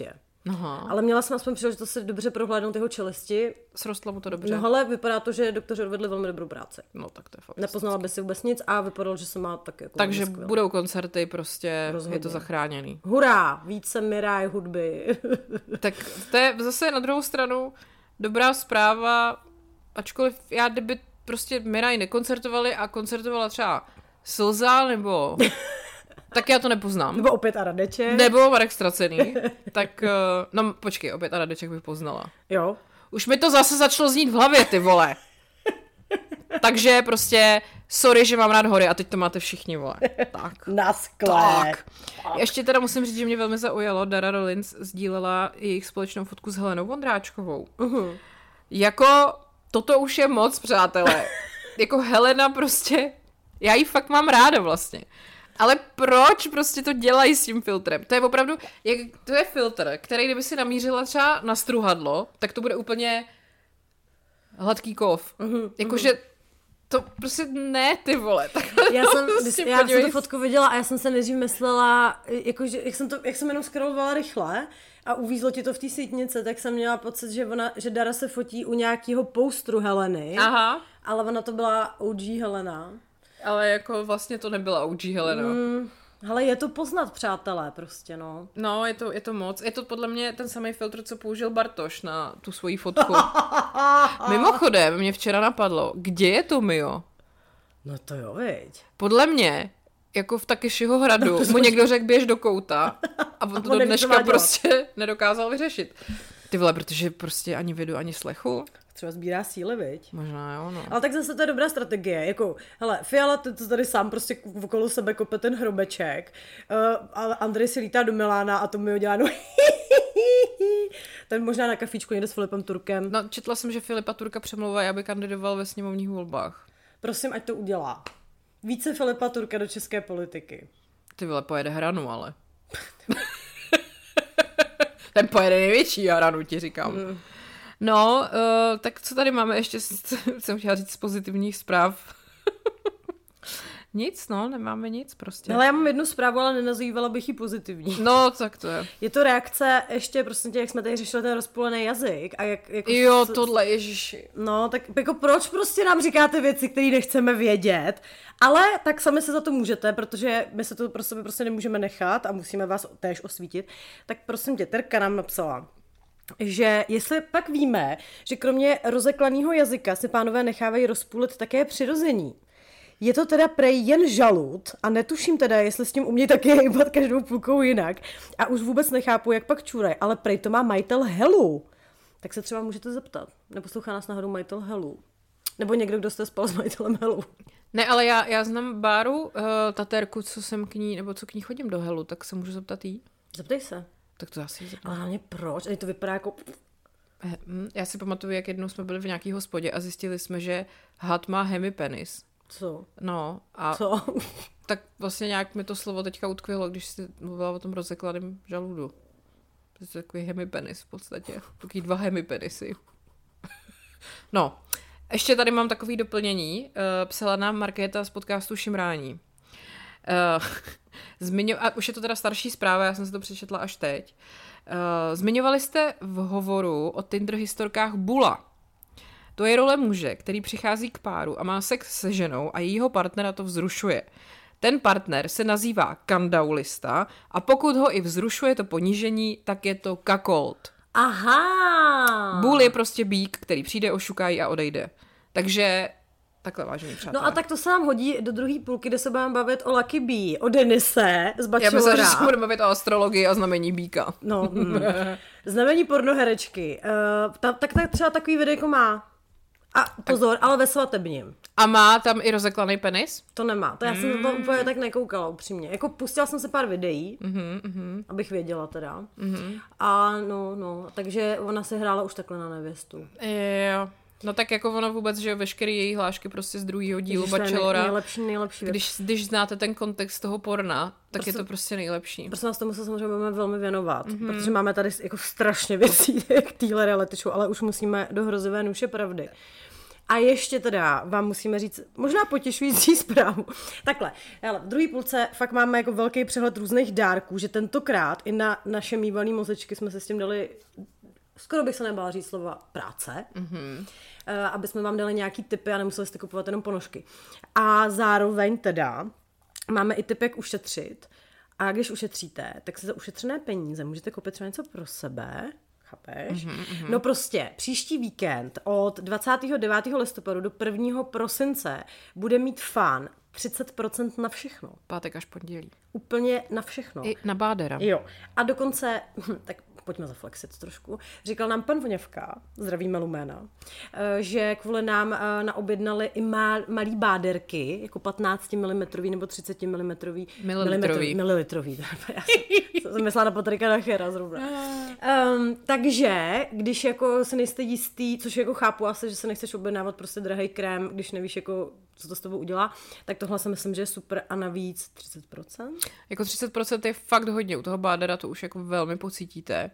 Aha. Ale měla jsem aspoň příležitost si dobře prohlédnout jeho čelisti. Srostlo mu to dobře. No ale vypadá to, že doktoři odvedli velmi dobrou práci. No tak to je fakt. Nepoznala by si vůbec nic a vypadalo, že se má tak jako... Takže budou koncerty, prostě Rozhodně. Je to zachráněný. Hurá, více Miraj hudby. Tak to je zase na druhou stranu dobrá zpráva, ačkoliv já kdyby prostě Miraj nekoncertovali a koncertovala třeba Slza nebo... Tak já to nepoznám. Nebo opět a Radeček. Nebo Marek Ztracený. Tak, no počkej, opět a Radeček bych poznala. Jo. Už mi to zase začalo znít v hlavě, ty vole. Takže prostě, sorry, že mám rád hory a teď to máte všichni, vole. Tak. Na skle. Tak. Ještě teda musím říct, že mě velmi zaujalo, Dara Rollins sdílela jejich společnou fotku s Helenou Vondráčkovou. Uh-huh. Jako, toto už je moc, přátelé. Jako Helena prostě, já ji fakt mám ráda vlastně. Ale proč prostě to dělají s tím filtrem? To je opravdu, jak, to je filtr, který kdyby si namířila třeba na struhadlo, tak to bude úplně hladký kov. Uh-huh, Jakože uh-huh. to prostě ne, ty vole. Já jsem, prostě já jsem tu fotku viděla a já jsem se nejdřív myslela, jakože, jak jsem, to, jak jsem jenom scrollovala rychle a uvízlo ti to v té sítnice, tak jsem měla pocit, že, ona, že Dara se fotí u nějakého poustru Heleny. Aha. Ale ona to byla O G Helena. Ale jako vlastně to nebyla O G Helena. Mm, hele, je to poznat, přátelé, prostě, no. No, je to, je to moc. Je to podle mě ten samý filtr, co použil Bartoš na tu svoji fotku. Mimochodem, mě včera napadlo, kde je to Mio? No to jo, viď. Podle mě, jako v Takeshiho hradu, mu někdo řekl, běž do kouta a on to do dneška prostě nedokázal vyřešit. Ty vole, protože prostě ani vidu, ani slechu. Třeba sbírá síly, viď? Možná jo, no. Ale tak zase to je dobrá strategie, jako, hele, Fiala to, to tady sám prostě okolo sebe kope ten hrobeček, uh, a Andrej si lítá do Milána a to mi ho dělá, no ten možná na kafičku někde s Filipem Turkem. No, četla jsem, že Filipa Turka přemlouvají, aby kandidoval ve sněmovních volbách. Prosím, ať to udělá. Více Filipa Turka do české politiky. Ty vole, pojede Hranu, ale. Ten pojede největší Hranu, ti říkám. Mm. No, uh, tak co tady máme ještě, jsem chtěla říct z pozitivních zpráv. Nic, no, nemáme nic prostě. Ale já mám jednu zprávu, ale nenazývala bych ji pozitivní. No, tak to je. Je to reakce ještě, prostě tě, jak jsme tady řešili ten rozpůlený jazyk. A jak, jako jo, s... tohle, ježiši. No, tak jako proč prostě nám říkáte věci, které nechceme vědět? Ale tak sami se za to můžete, protože my se to pro sebe prostě nemůžeme nechat a musíme vás též osvítit. Tak prosím tě, Terka nám napsala, že jestli pak víme, že kromě rozeklaného jazyka si pánové nechávají rozpůlit také přirození. Je to teda prej jen žalud a netuším teda, jestli s tím umějí taky hejbat každou půlkou jinak. A už vůbec nechápu, jak pak čuraj, ale prej to má majitel Helu. Tak se třeba můžete zeptat. Neposlouchá nás náhodou majitel Helu. Nebo někdo, kdo jste spal s majitelem Helu. Ne, ale já, já znám Báru, uh, Taterku, co jsem k ní, nebo co k ní chodím do Helu, tak se můžu zeptat jí. Zeptej se. Tak to asi zeptám. Ale hlavně proč? A to vypadá jako... Já si pamatuju, jak jednou jsme byli v nějaký hospodě a zjistili jsme, že had má hemipenis. Co? No a Co? tak vlastně nějak mi to slovo teďka utkvělo, když jsi mluvila o tom rozekladém žaludu. To je takový hemipenis v podstatě. Takový dva hemipenisy. No, ještě tady mám takový doplnění. Uh, psala nám Markéta z podcastu Šimrání. Uh, zmiňo- a už je to teda starší zpráva, já jsem si to přečetla až teď. Uh, zmiňovali jste v hovoru o Tinder historkách Bula. To je role muže, který přichází k páru a má sex se ženou a jejího partnera to vzrušuje. Ten partner se nazývá kandaulista a pokud ho i vzrušuje to ponížení, tak je to kakolt. Aha! Bull je prostě bík, který přijde, ošukají a odejde. Takže takhle, vážení přátelé. No a tak to se nám hodí do druhé půlky, kde se budeme bavit o Lucky Bee, o Denise z Bachelora. Já myslím, že se budeme bavit o astrologii a znamení bíka. No, hmm. Znamení pornoherečky. Uh, ta, tak, tak třeba takový videjko má. A pozor, ale ve svatebním. A má tam i rozeklaný penis? To nemá. To já jsem mm. to úplně tak nekoukala upřímně. Jako pustila jsem se pár videí, mm-hmm, mm-hmm. abych věděla teda. Mm-hmm. A no, no, takže ona se hrála už takhle na nevěstu. Jo. No tak jako ono vůbec, že veškerý její hlášky prostě z druhého dílu Ježiš, Bachelora. Nejlepší, nejlepší. Když, když znáte ten kontext toho porna, tak prostě, je to prostě nejlepší. Prostě nás tomu se samozřejmě budeme velmi věnovat, mm-hmm. protože máme tady jako strašně věcí k téhle reality show, ale už musíme do hrozivé nůše pravdy. A ještě teda vám musíme říct možná potěšující zprávu. Takhle, hele, v druhé půlce fakt máme jako velký přehled různých dárků, že tentokrát i na naše mývalý mozečky jsme se s tím dali, skoro bych se nebála říct slova práce, mm-hmm. aby jsme vám dali nějaký tipy a nemuseli jste kupovat jenom ponožky. A zároveň teda máme i tip, jak ušetřit. A když ušetříte, tak si za ušetřené peníze můžete koupit třeba něco pro sebe, chápeš? Mm-hmm, mm-hmm. No prostě, příští víkend od dvacátého devátého listopadu do prvního prosince bude mít Fun třicet procent na všechno. Pátek až pondělí. Úplně na všechno. I na Bádera. Jo. A dokonce, tak pojďme zaflexit trošku, říkal nám pan Voněvka, zdravíme Luména, že kvůli nám naobjednali i mal, malý báderky, jako patnáct milimetrů nebo třicet milimetrů. Mililitrový. Mililitrový. Já jsem, jsem myslela na Patrika Nachera zrovna. Um, takže, když jako se nejste jistý, což jako chápu asi, že se nechceš objednávat prostě drahý krém, když nevíš jako co to s tebou udělá, tak tohle si myslím, že je super a navíc třicet procent. Jako třicet procent je fakt hodně, u toho Bádera to už jako velmi pocítíte.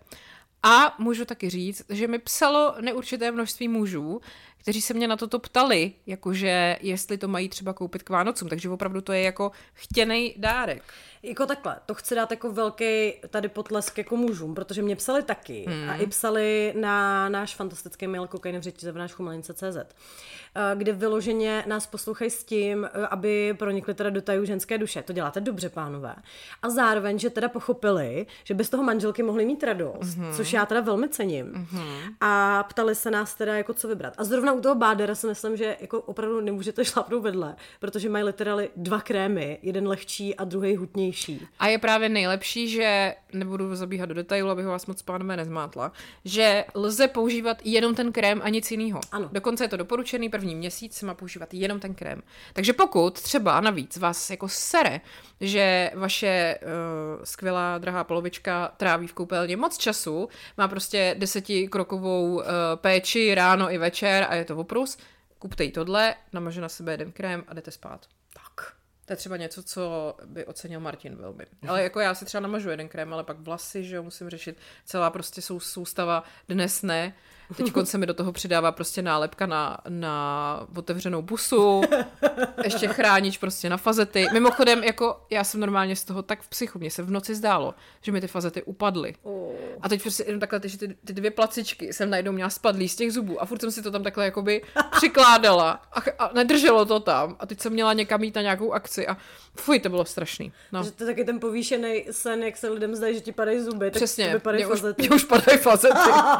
A můžu taky říct, že mi psalo neurčité množství mužů, kteří se mě na toto ptali, jakože jestli to mají třeba koupit k Vánocům, takže opravdu to je jako chtěnej dárek. Jako takhle, to chci dát jako velký tady potlesk jako mužům, protože mě psali taky hmm. a i psali na náš fantastický mail kokain v řeči zavináč chumelince tečka cé zet, kde vyloženě nás poslouchají s tím, aby pronikli teda do tajů ženské duše. To děláte dobře, pánové. A zároveň, že teda pochopili, že bez toho manželky mohly mít radost, hmm. což já teda velmi cením. Hmm. A ptali se nás teda jako co vybrat. A zrovna u toho Bádera si myslím, že jako opravdu nemůžete šlápnout vedle, protože mají literally dva krémy, jeden lehčí a druhý hutnější. A je právě nejlepší, že nebudu zabíhat do detailu, abych vás moc pánové nezmátla, že lze používat jenom ten krém a nic jiného. Ano. Dokonce je to doporučený, první měsíc se má používat jenom ten krém. Takže pokud třeba navíc vás jako sere, že vaše uh, skvělá drahá polovička tráví v koupelně moc času, má prostě desetikrokovou uh, péči ráno i večer a je to oprus, kupte jí tohle, namaže na sebe jeden krém a jdete spát. Tak. To je třeba něco, co by ocenil Martin velmi. Ale jako já si třeba namažu jeden krém, ale pak vlasy, že jo, musím řešit. Celá prostě sou, soustava dnes ne. Teď se mi do toho přidává prostě nálepka na, na otevřenou pusu, ještě chránič prostě na fazety. Mimochodem, jako já jsem normálně z toho tak v psychu, mně se v noci zdálo, že mi ty fazety upadly. A teď prostě jenom takhle ty, ty dvě placičky jsem najednou měla spadlý z těch zubů a furt jsem si to tam takhle jakoby přikládala a, a nedrželo to tam. A teď jsem měla někam jít na nějakou akci a fuj, to bylo strašný. No. Že to je taky ten povýšený sen, jak se lidem zdají, že ti padají zuby. Přesně, tak padají mě, fazety. Už, mě už padají fazety.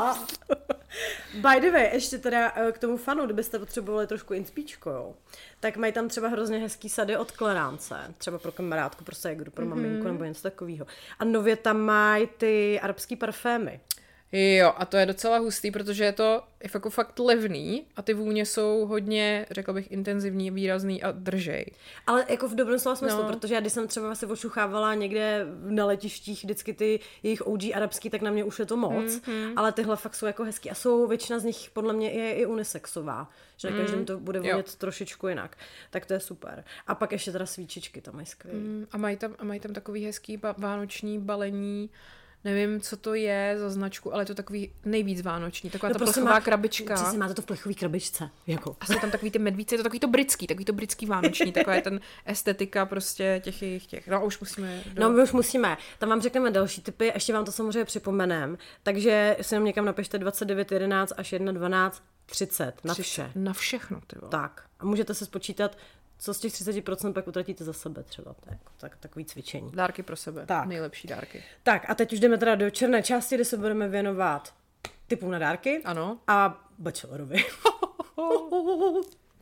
By the way, ještě teda k tomu Funu, kdybyste potřebovali trošku inspíčko, jo, tak mají tam třeba hrozně hezký sady od Kleránce, třeba pro kamarádku, pro ségru, pro maminku mm-hmm. nebo něco takového. A nově tam mají ty arabský parfémy. Jo, a to je docela hustý, protože je to jako fakt levný a ty vůně jsou hodně, řekla bych, intenzivní, výrazný a držej. Ale jako v dobrém slova smyslu, no. Protože já když jsem třeba si ošuchávala někde na letištích vždycky ty jejich O G arabský, tak na mě už je to moc, mm-hmm. ale tyhle fakt jsou jako hezký a jsou, většina z nich podle mě je i unisexová, že na každém to bude vonět trošičku jinak, tak to je super. A pak ještě teda svíčičky, tam mají skvělý. Mm, a mají tam, a mají tam takový hezký ba- vánoční balení. Nevím, co to je za značku, ale je to takový nejvíc vánoční, taková no ta plechová má, krabička. Přesně, máte to v plechový krabičce. Jako. A jsou tam takový ty medvíce, je to takový to britský, takový to britský vánoční, taková je ten estetika prostě těch jejich těch. No už musíme. Do... No my už musíme. Tam vám řekneme další tipy, ještě vám to samozřejmě připomenem. Takže si nám někam napište dvacet devět jedenáct až jedna dvanáct třicet na vše. Na všechno, ty vole. Tak. A můžete se spočítat, co z těch třicet procent pak utratíte za sebe třeba. To je jako tak, takový cvičení. Dárky pro sebe. Tak. Nejlepší dárky. Tak a teď už jdeme teda do černé části, kde se budeme věnovat typům na dárky. Ano. A bachelorovi.